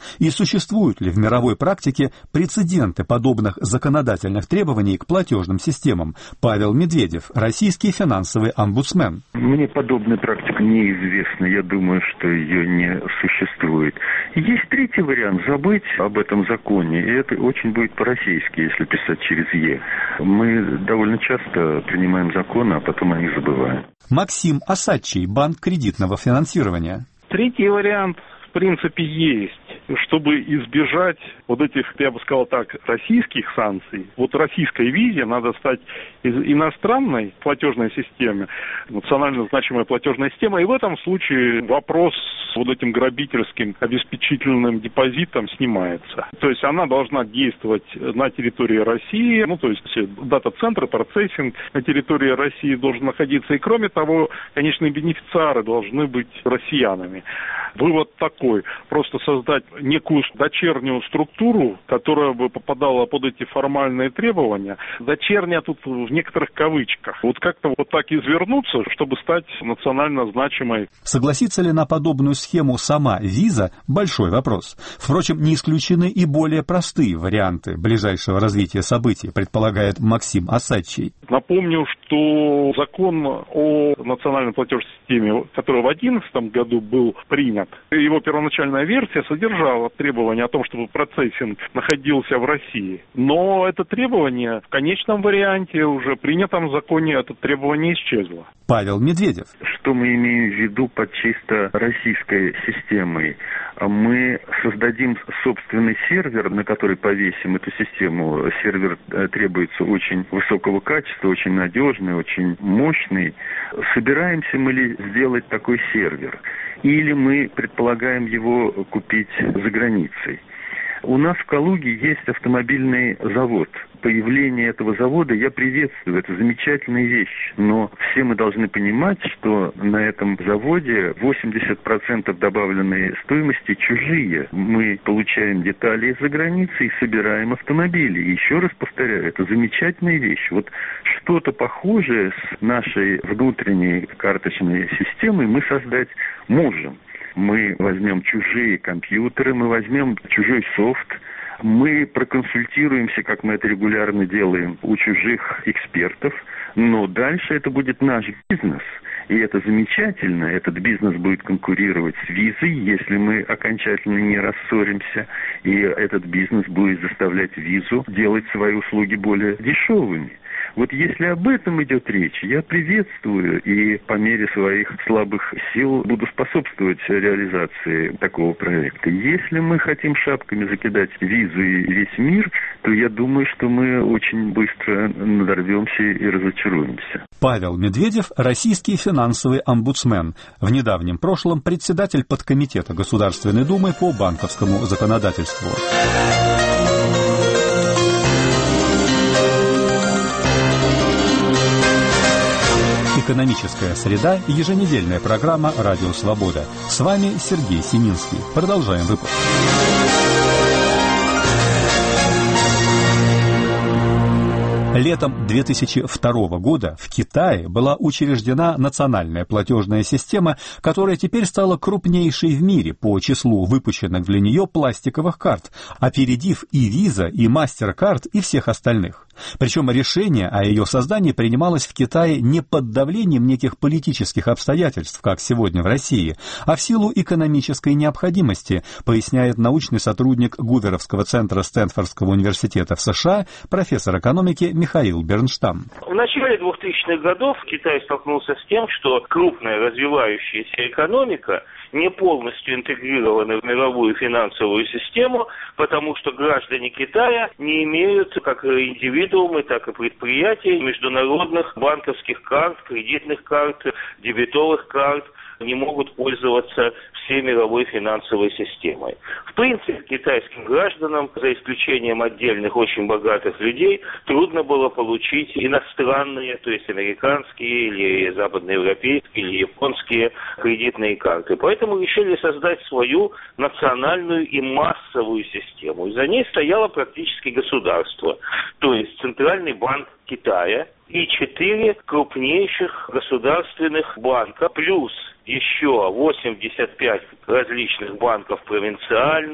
И существуют ли в мировой практике прецеденты подобных законодательных требований к платежным системам? Павел Медведев, российский финансовый омбудсмен. Мне подобная практика неизвестна. Я думаю, что ее не существует. Есть третий вариант – забыть об этом законе. И это очень будет по-российски, если писать через «е». Мы довольно часто принимаем законы, а потом о них забываем. Максим Осадчий, банк кредитного финансирования. Третий вариант, в принципе, есть. Чтобы избежать вот этих, я бы сказал так, российских санкций, вот российской визе надо стать из иностранной платежной системы, национально значимой платежной системой, и в этом случае вопрос с вот этим грабительским обеспечительным депозитом снимается. То есть она должна действовать на территории России, ну то есть дата-центры, процессинг на территории России должен находиться, и кроме того, конечные бенефициары должны быть россиянами. Вывод такой, просто создать некую дочернюю структуру, которая бы попадала под эти формальные требования. Дочерняя тут в некоторых кавычках. Вот как-то вот так извернуться, чтобы стать национально значимой. Согласится ли на подобную схему сама виза – большой вопрос. Впрочем, не исключены и более простые варианты ближайшего развития событий, предполагает Максим Осадчий. Напомню, что закон о национальной платежной системе, который в две тысячи одиннадцатом году был принят, его первоначальная версия содержала требование о том, чтобы процессинг находился в России. Но это требование в конечном варианте, уже принятом законе, это требование исчезло. Павел Медведев. Что мы имеем в виду под чисто российской системой? Мы создадим собственный сервер, на который повесим эту систему. Сервер требуется очень высокого качества, очень надежный, очень мощный. Собираемся мы ли сделать такой сервер? Или мы предполагаем его купить за границей? У нас в Калуге есть автомобильный завод. Появление этого завода я приветствую, это замечательная вещь. Но все мы должны понимать, что на этом заводе восемьдесят процентов добавленной стоимости чужие. Мы получаем детали из-за границы и собираем автомобили. И еще раз повторяю, это замечательная вещь. Вот что-то похожее с нашей внутренней карточной системой мы создать можем. Мы возьмем чужие компьютеры, мы возьмем чужой софт, мы проконсультируемся, как мы это регулярно делаем, у чужих экспертов, но дальше это будет наш бизнес. И это замечательно, этот бизнес будет конкурировать с визой, если мы окончательно не рассоримся, и этот бизнес будет заставлять визу делать свои услуги более дешевыми. Вот если об этом идет речь, я приветствую и по мере своих слабых сил буду способствовать реализации такого проекта. Если мы хотим шапками закидать визу и весь мир, то я думаю, что мы очень быстро надорвемся и разочаруемся. Павел Медведев, российский финансовый омбудсмен, в недавнем прошлом председатель подкомитета Государственной Думы по банковскому законодательству. Экономическая среда и еженедельная программа «Радио Свобода». С вами Сергей Семинский. Продолжаем выпуск. Летом две тысячи второго года в Китае была учреждена национальная платежная система, которая теперь стала крупнейшей в мире по числу выпущенных для нее пластиковых карт, опередив и Visa, и MasterCard, и всех остальных. Причем решение о ее создании принималось в Китае не под давлением неких политических обстоятельств, как сегодня в России, а в силу экономической необходимости, поясняет научный сотрудник Гуверовского центра Стэнфордского университета в США, профессор экономики Михаил Бернштам. В начале двухтысячных годов Китай столкнулся с тем, что крупная развивающаяся экономика не полностью интегрированы в мировую финансовую систему, потому что граждане Китая не имеют, как индивидуумы, так и предприятия, международных банковских карт, кредитных карт, дебетовых карт, не могут пользоваться всей мировой финансовой системой. В принципе, китайским гражданам, за исключением отдельных очень богатых людей, трудно было получить иностранные, то есть американские или западноевропейские или японские кредитные карты. Поэтому решили создать свою национальную и массовую систему. И за ней стояло практически государство, то есть Центральный банк Китая и четыре крупнейших государственных банка, плюс еще восемьдесят пять различных банков провинциальных,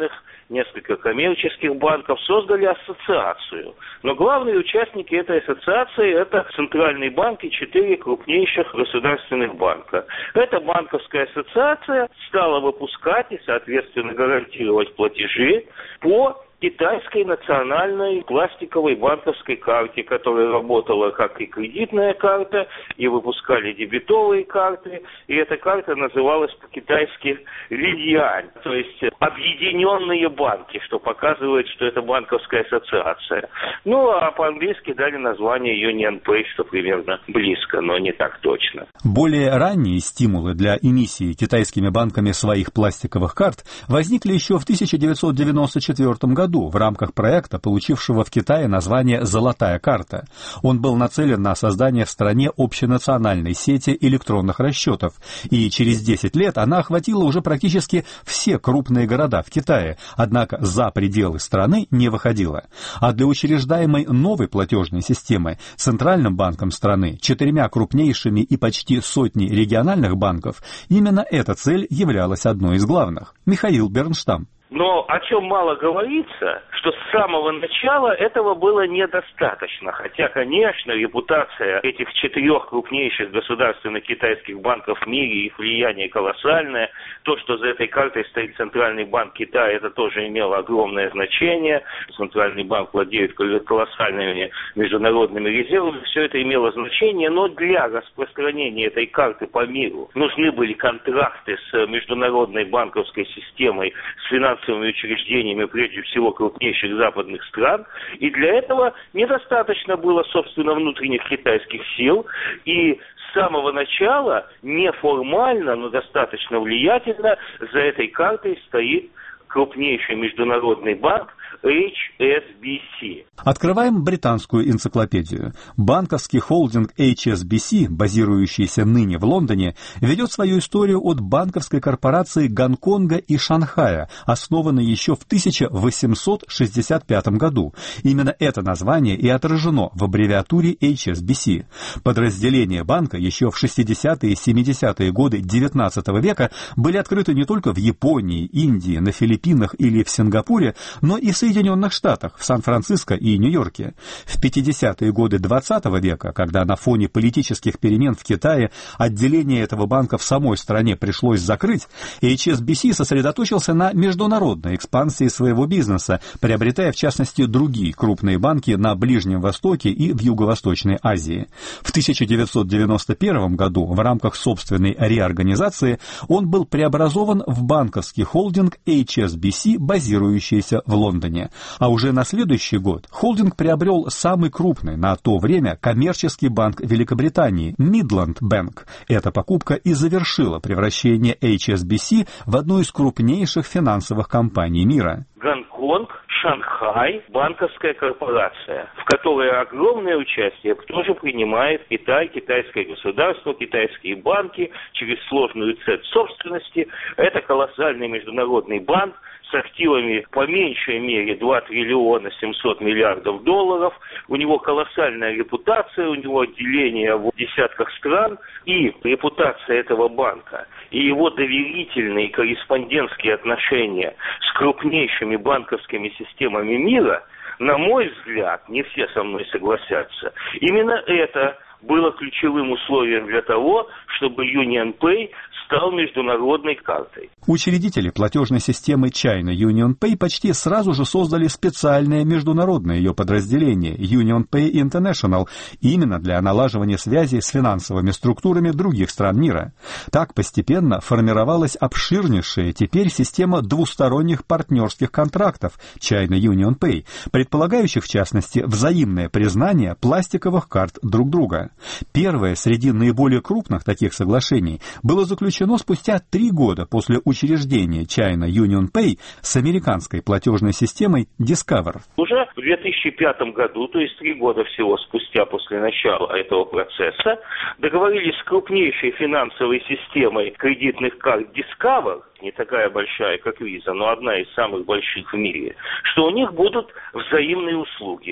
несколько коммерческих банков создали ассоциацию. Но главные участники этой ассоциации – это центральные банки, четыре крупнейших государственных банка. Эта банковская ассоциация стала выпускать и, соответственно, гарантировать платежи по китайской национальной пластиковой банковской карте, которая работала как и кредитная карта, и выпускали дебетовые карты, и эта карта называлась по-китайски «Линьянь», то есть объединенные банки, что показывает, что это банковская ассоциация. Ну, а по-английски дали название Union Pay, что примерно близко, но не так точно. Более ранние стимулы для эмиссии китайскими банками своих пластиковых карт возникли еще в тысяча девятьсот девяносто четвёртом году в рамках проекта, получившего в Китае название «Золотая карта». Он был нацелен на создание в стране общенациональной сети электронных расчетов, и через десять лет она охватила уже практически все крупные города в Китае, однако за пределы страны не выходила. А для учреждаемой новой платежной системы Центральным банком страны, четырьмя крупнейшими и почти сотней региональных банков, именно эта цель являлась одной из главных. Михаил Бернштам. Но о чем мало говорится, что с самого начала этого было недостаточно. Хотя, конечно, репутация этих четырех крупнейших государственных китайских банков в мире, их влияние колоссальное. То, что за этой картой стоит Центральный банк Китая, это тоже имело огромное значение. Центральный банк владеет колоссальными международными резервами. Все это имело значение, но для распространения этой карты по миру нужны были контракты с международной банковской системой, с финансовыми учреждениями, прежде всего крупнейших западных стран, и для этого недостаточно было, собственно, внутренних китайских сил, и с самого начала неформально, но достаточно влиятельно за этой картой стоит крупнейший международный банк эйч эс би си. Открываем британскую энциклопедию. Банковский холдинг эйч эс би си, базирующийся ныне в Лондоне, ведет свою историю от банковской корпорации Гонконга и Шанхая, основанной еще в тысяча восемьсот шестьдесят пятом году. Именно это название и отражено в аббревиатуре эйч эс би си. Подразделения банка еще в шестидесятые и семидесятые годы девятнадцатого века были открыты не только в Японии, Индии, на Филиппинах или в Сингапуре, но и в Соединенных Штатах, в Сан-Франциско и Нью-Йорке. В пятидесятые годы двадцатого века, когда на фоне политических перемен в Китае отделение этого банка в самой стране пришлось закрыть, эйч эс би си сосредоточился на международной экспансии своего бизнеса, приобретая в частности другие крупные банки на Ближнем Востоке и в Юго-Восточной Азии. В тысяча девятьсот девяносто первом году в рамках собственной реорганизации он был преобразован в банковский холдинг эйч эс би си, базирующийся в Лондоне. А уже на следующий год холдинг приобрел самый крупный на то время коммерческий банк Великобритании – Midland Bank. Эта покупка и завершила превращение эйч эс би си в одну из крупнейших финансовых компаний мира. Гонконг, Шанхай, банковская корпорация, в которой огромное участие тоже принимает Китай, китайское государство, китайские банки через сложную цепь собственности. Это колоссальный международный банк с активами по меньшей мере два триллиона семьсот миллиардов долларов. У него колоссальная репутация, у него отделения в десятках стран. И репутация этого банка и его доверительные корреспондентские отношения с крупнейшими банковскими системами мира, на мой взгляд, не все со мной согласятся, именно это было ключевым условием для того, чтобы Union Pay стал международной картой. Учредители платежной системы China Union Pay почти сразу же создали специальное международное ее подразделение Union Pay International именно для налаживания связей с финансовыми структурами других стран мира. Так постепенно формировалась обширнейшая теперь система двусторонних партнерских контрактов China Union Pay, предполагающих в частности взаимное признание пластиковых карт друг друга. Первое среди наиболее крупных таких соглашений было заключено спустя три года после учреждения China Union Pay с американской платежной системой Discover. Уже в две тысячи пятом году, то есть три года всего спустя после начала этого процесса, договорились с крупнейшей финансовой системой кредитных карт Discover, не такая большая, как Visa, но одна из самых больших в мире, что у них будут взаимные услуги.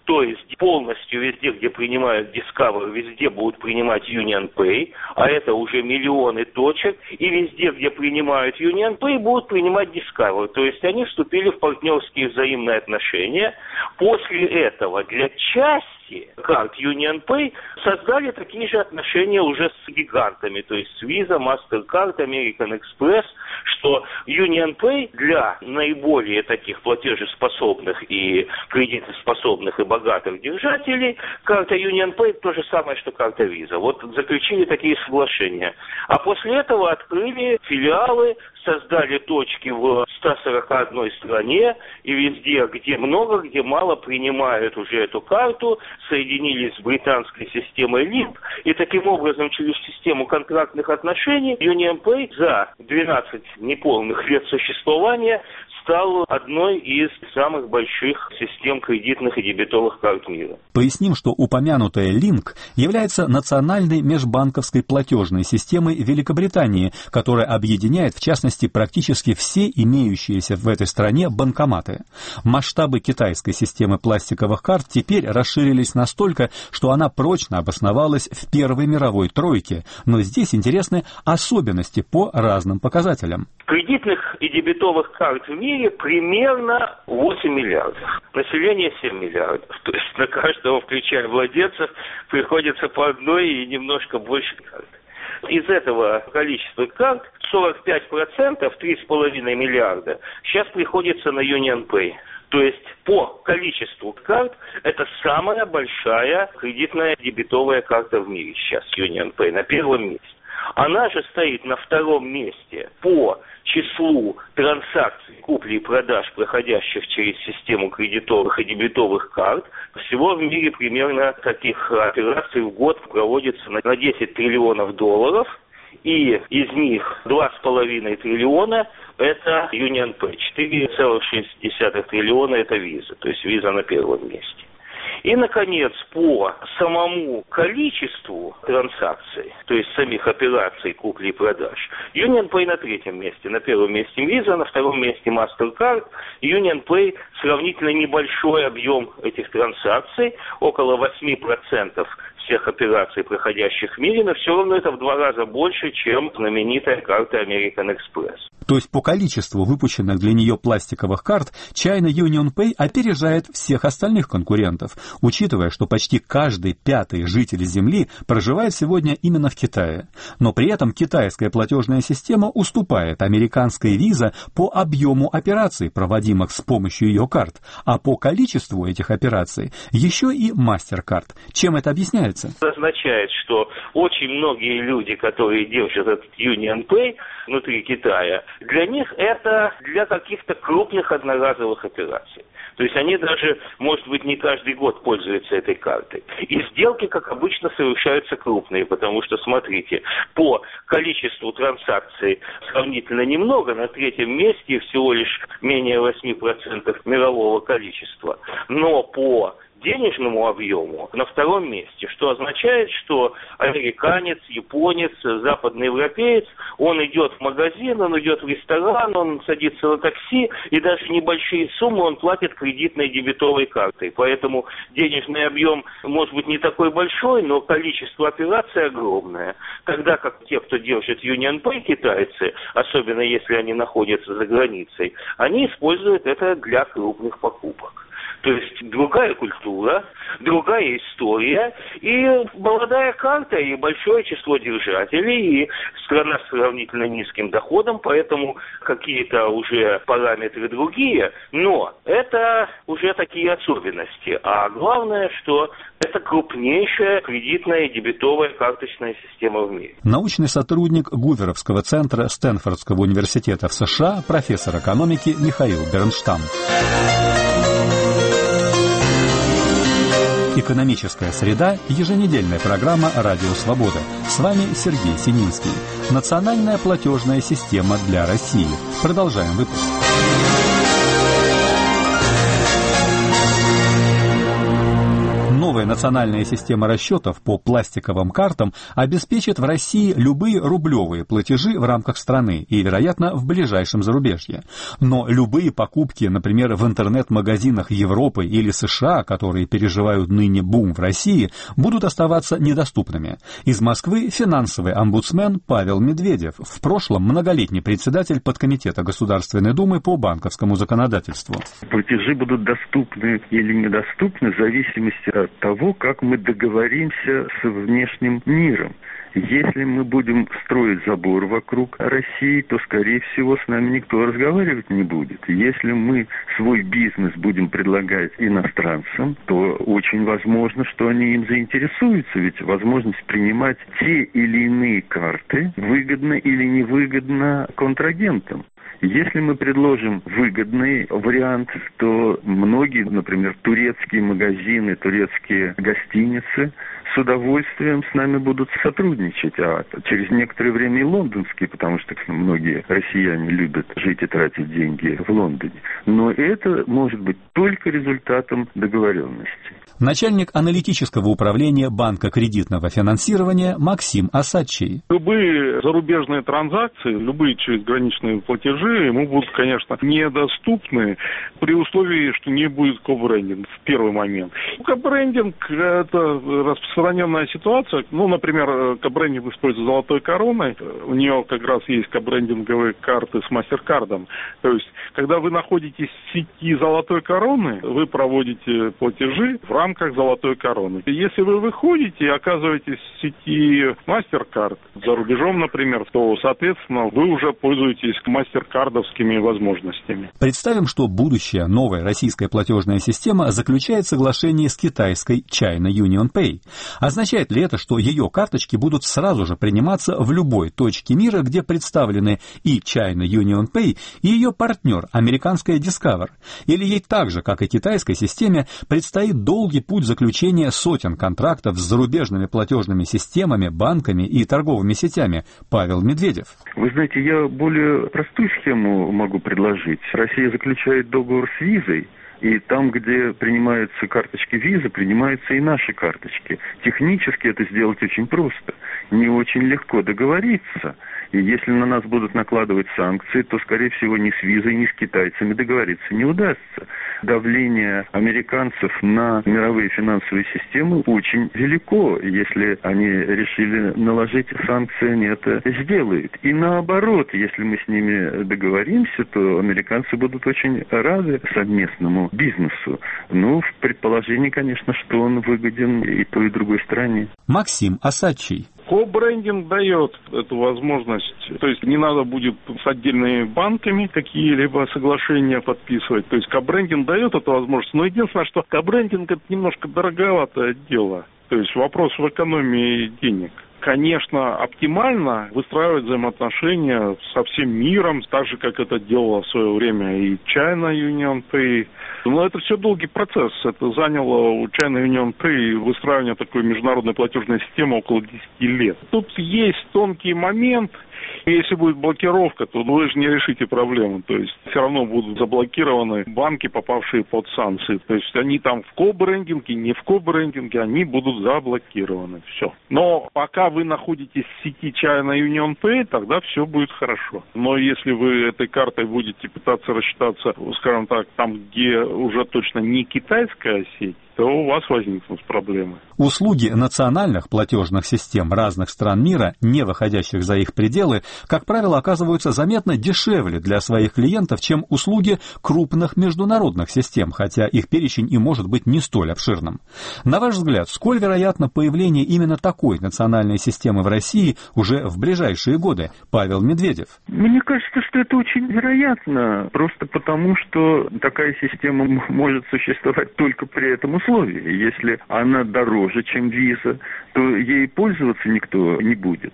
То есть полностью везде, где принимают Discover, везде будут принимать UnionPay, а это уже миллионы точек, и везде, где принимают UnionPay, будут принимать Discover. То есть они вступили в партнерские взаимные отношения. После этого для части карт UnionPay создали такие же отношения уже с гигантами, то есть с Visa, MasterCard, American Express, что UnionPay для наиболее таких платежеспособных и кредитоспособных и богатых держателей карта UnionPay то же самое, что карта Visa. Вот заключили такие соглашения. А после этого открыли филиалы, создали точки в ста сорока одной стране, и везде, где много, где мало, принимают уже эту карту, соединились с британской системой лимп, и таким образом через систему контрактных отношений UnionPay за двенадцать неполных лет существования стал одной из самых больших систем кредитных и дебетовых карт мира. Поясним, что упомянутая Link является национальной межбанковской платежной системой Великобритании, которая объединяет, в частности, практически все имеющиеся в этой стране банкоматы. Масштабы китайской системы пластиковых карт теперь расширились настолько, что она прочно обосновалась в первой мировой тройке, но здесь интересны особенности по разным показателям. Кредитных и дебетовых карт в мире примерно восемь миллиардов. Население семь миллиардов. То есть на каждого, включая владельцев, приходится по одной и немножко больше карт. Из этого количества карт сорок пять процентов, три с половиной миллиарда, сейчас приходится на UnionPay. То есть по количеству карт это самая большая кредитная дебетовая карта в мире сейчас, UnionPay, на первом месте. Она же стоит на втором месте по числу транзакций купли и продаж, проходящих через систему кредитовых и дебетовых карт. Всего в мире примерно таких операций в год проводится на десять триллионов долларов, и из них два с половиной триллиона это UnionPay, четыре целых шесть десятых триллиона это Visa, то есть Visa на первом месте. И, наконец, по самому количеству транзакций, то есть самих операций купли и продаж, UnionPay на третьем месте, на первом месте Visa, на втором месте MasterCard. UnionPay сравнительно небольшой объем этих транзакций, около восемь процентов всех операций, проходящих в мире, но все равно это в два раза больше, чем знаменитая карта American Express. То есть по количеству выпущенных для нее пластиковых карт China UnionPay опережает всех остальных конкурентов, учитывая, что почти каждый пятый житель Земли проживает сегодня именно в Китае. Но при этом китайская платежная система уступает американской Visa по объему операций, проводимых с помощью ее карт, а по количеству этих операций еще и MasterCard. Чем это объясняется? Это означает, что очень многие люди, которые держат этот UnionPay внутри Китая, для них это для каких-то крупных одноразовых операций. То есть они даже, может быть, не каждый год пользуются этой картой. И сделки, как обычно, совершаются крупные, потому что, смотрите, по количеству транзакций сравнительно немного, на третьем месте всего лишь менее восемь процентов мирового количества, но по денежному объему на втором месте, что означает, что американец, японец, западноевропеец, он идет в магазин, он идет в ресторан, он садится на такси, и даже небольшие суммы он платит кредитной дебетовой картой. Поэтому денежный объем может быть не такой большой, но количество операций огромное. Тогда как те, кто держит UnionPay, китайцы, особенно если они находятся за границей, они используют это для крупных покупок. То есть другая культура, другая история, и молодая карта, и большое число держателей, и страна с сравнительно низким доходом, поэтому какие-то уже параметры другие, но это уже такие особенности. А главное, что это крупнейшая кредитная и дебетовая карточная система в мире. Научный сотрудник Гуверовского центра Стэнфордского университета в США, профессор экономики Михаил Бернштам. «Экономическая среда» – еженедельная программа «Радио Свобода». С вами Сергей Сининский. Национальная платежная система для России. Продолжаем выпуск. Новая Новая национальная система расчетов по пластиковым картам обеспечит в России любые рублевые платежи в рамках страны и, вероятно, в ближайшем зарубежье. Но любые покупки, например, в интернет-магазинах Европы или США, которые переживают ныне бум в России, будут оставаться недоступными. Из Москвы финансовый омбудсмен Павел Медведев, в прошлом многолетний председатель подкомитета Государственной Думы по банковскому законодательству. Платежи будут доступны или недоступны в зависимости от того, как мы договоримся с внешним миром. Если мы будем строить забор вокруг России, то, скорее всего, с нами никто разговаривать не будет. Если мы свой бизнес будем предлагать иностранцам, то очень возможно, что они им заинтересуются, ведь возможность принимать те или иные карты выгодно или невыгодно контрагентам. Если мы предложим выгодный вариант, то многие, например, турецкие магазины, турецкие гостиницы с удовольствием с нами будут сотрудничать, а через некоторое время и лондонские, потому что многие россияне любят жить и тратить деньги в Лондоне. Но это может быть только результатом договоренности. Начальник аналитического управления Банка кредитного финансирования Максим Осадчий. Любые зарубежные транзакции, любые чрезграничные платежи ему будут, конечно, недоступны при условии, что не будет кобрендинга в первый момент. Кобрендинг – это распространенная ситуация. Ну, например, кобрендинг использует золотой короной. У нее как раз есть кобрендинговые карты с мастеркардом. То есть, когда вы находитесь в сети золотой короны, вы проводите платежи в рамках рамках золотой короны. Если вы выходите и оказываетесь в сети MasterCard за рубежом, например, то, соответственно, вы уже пользуетесь мастеркардовскими возможностями. Представим, что будущая новая российская платежная система заключает соглашение с китайской China UnionPay. Означает ли это, что ее карточки будут сразу же приниматься в любой точке мира, где представлены и China UnionPay, и ее партнер, американская Discover? Или ей так же, как и китайской системе, предстоит долгий путь заключения сотен контрактов с зарубежными платежными системами, банками и торговыми сетями? Павел Медведев. Вы знаете, я более простую схему могу предложить. Россия заключает договор с визой, и там, где принимаются карточки визы, принимаются и наши карточки. Технически это сделать очень просто. Не очень легко договориться. И если на нас будут накладывать санкции, то, скорее всего, ни с визой, ни с китайцами договориться не удастся. Давление американцев на мировые финансовые системы очень велико. Если они решили наложить санкции, они это сделают. И наоборот, если мы с ними договоримся, то американцы будут очень рады совместному бизнесу. Ну, в предположении, конечно, что он выгоден и той, и другой стороне. Максим Осадчий. Ко-брендинг дает эту возможность, то есть не надо будет с отдельными банками какие-либо соглашения подписывать, то есть ко-брендинг дает эту возможность, но единственное, что ко-брендинг это немножко дороговатое дело, то есть вопрос в экономии денег. Конечно, оптимально выстраивать взаимоотношения со всем миром, так же, как это делала в свое время и China UnionPay. Но это все долгий процесс. Это заняло у China UnionPay выстраивание такой международной платежной системы около десяти лет. Тут есть тонкий момент. Если будет блокировка, то вы же не решите проблему. То есть все равно будут заблокированы банки, попавшие под санкции. То есть они там в ко-брендинге, не в ко-брендинге, они будут заблокированы. Все. Но пока вы находитесь в сети China UnionPay, тогда все будет хорошо. Но если вы этой картой будете пытаться рассчитаться, скажем так, там, где уже точно не китайская сеть, то у вас возникнут проблемы. Услуги национальных платежных систем разных стран мира, не выходящих за их пределы, как правило, оказываются заметно дешевле для своих клиентов, чем услуги крупных международных систем, хотя их перечень и может быть не столь обширным. На ваш взгляд, сколь вероятно появление именно такой национальной системы в России уже в ближайшие годы? Павел Медведев. Мне кажется, что это очень вероятно, просто потому, что такая система может существовать только при этом условии. Если она дороже, чем виза, то ей пользоваться никто не будет.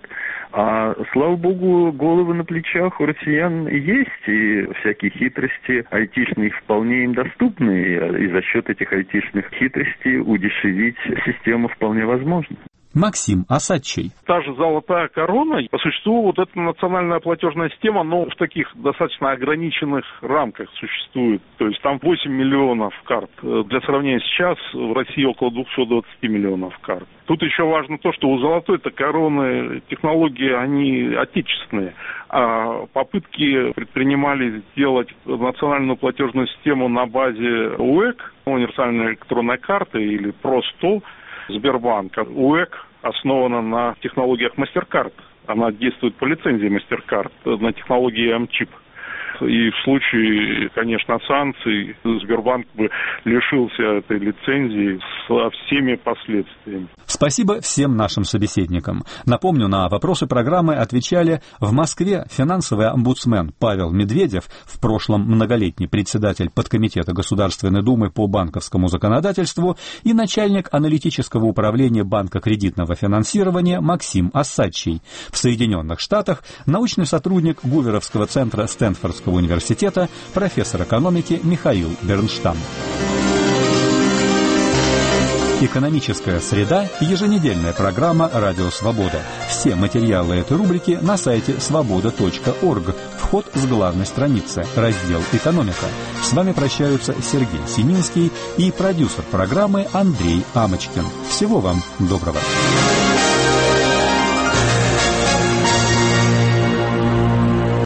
А, слава богу, головы на плечах у россиян есть, и всякие хитрости айтишные вполне им доступны, и за счет этих айтишных хитростей удешевить систему вполне возможно. Максим Осадчий. Та же золотая корона, по существу вот эта национальная платежная система, но в таких достаточно ограниченных рамках существует. То есть там восемь миллионов карт. Для сравнения, сейчас в России около двести двадцать миллионов карт. Тут еще важно то, что у золотой-то короны технологии, они отечественные. А попытки предпринимались сделать национальную платежную систему на базе УЭК, универсальной электронной карты, или ПРО-сто Сбербанка. УЭК основана на технологиях MasterCard. Она действует по лицензии MasterCard на технологии эм-чип. И в случае, конечно, санкций Сбербанк бы лишился этой лицензии со всеми последствиями. Спасибо всем нашим собеседникам. Напомню, на вопросы программы отвечали в Москве финансовый омбудсмен Павел Медведев, в прошлом многолетний председатель подкомитета Государственной Думы по банковскому законодательству, и начальник аналитического управления Банка кредитного финансирования Максим Осадчий. В Соединенных Штатах научный сотрудник Гуверовского центра Стэнфордского университета, профессор экономики Михаил Бернштам. «Экономическая среда» – еженедельная программа «Радио Свобода». Все материалы этой рубрики на сайте свобода точка орг. Вход с главной страницы, раздел «Экономика». С вами прощаются Сергей Сининский и продюсер программы Андрей Амочкин. Всего вам доброго.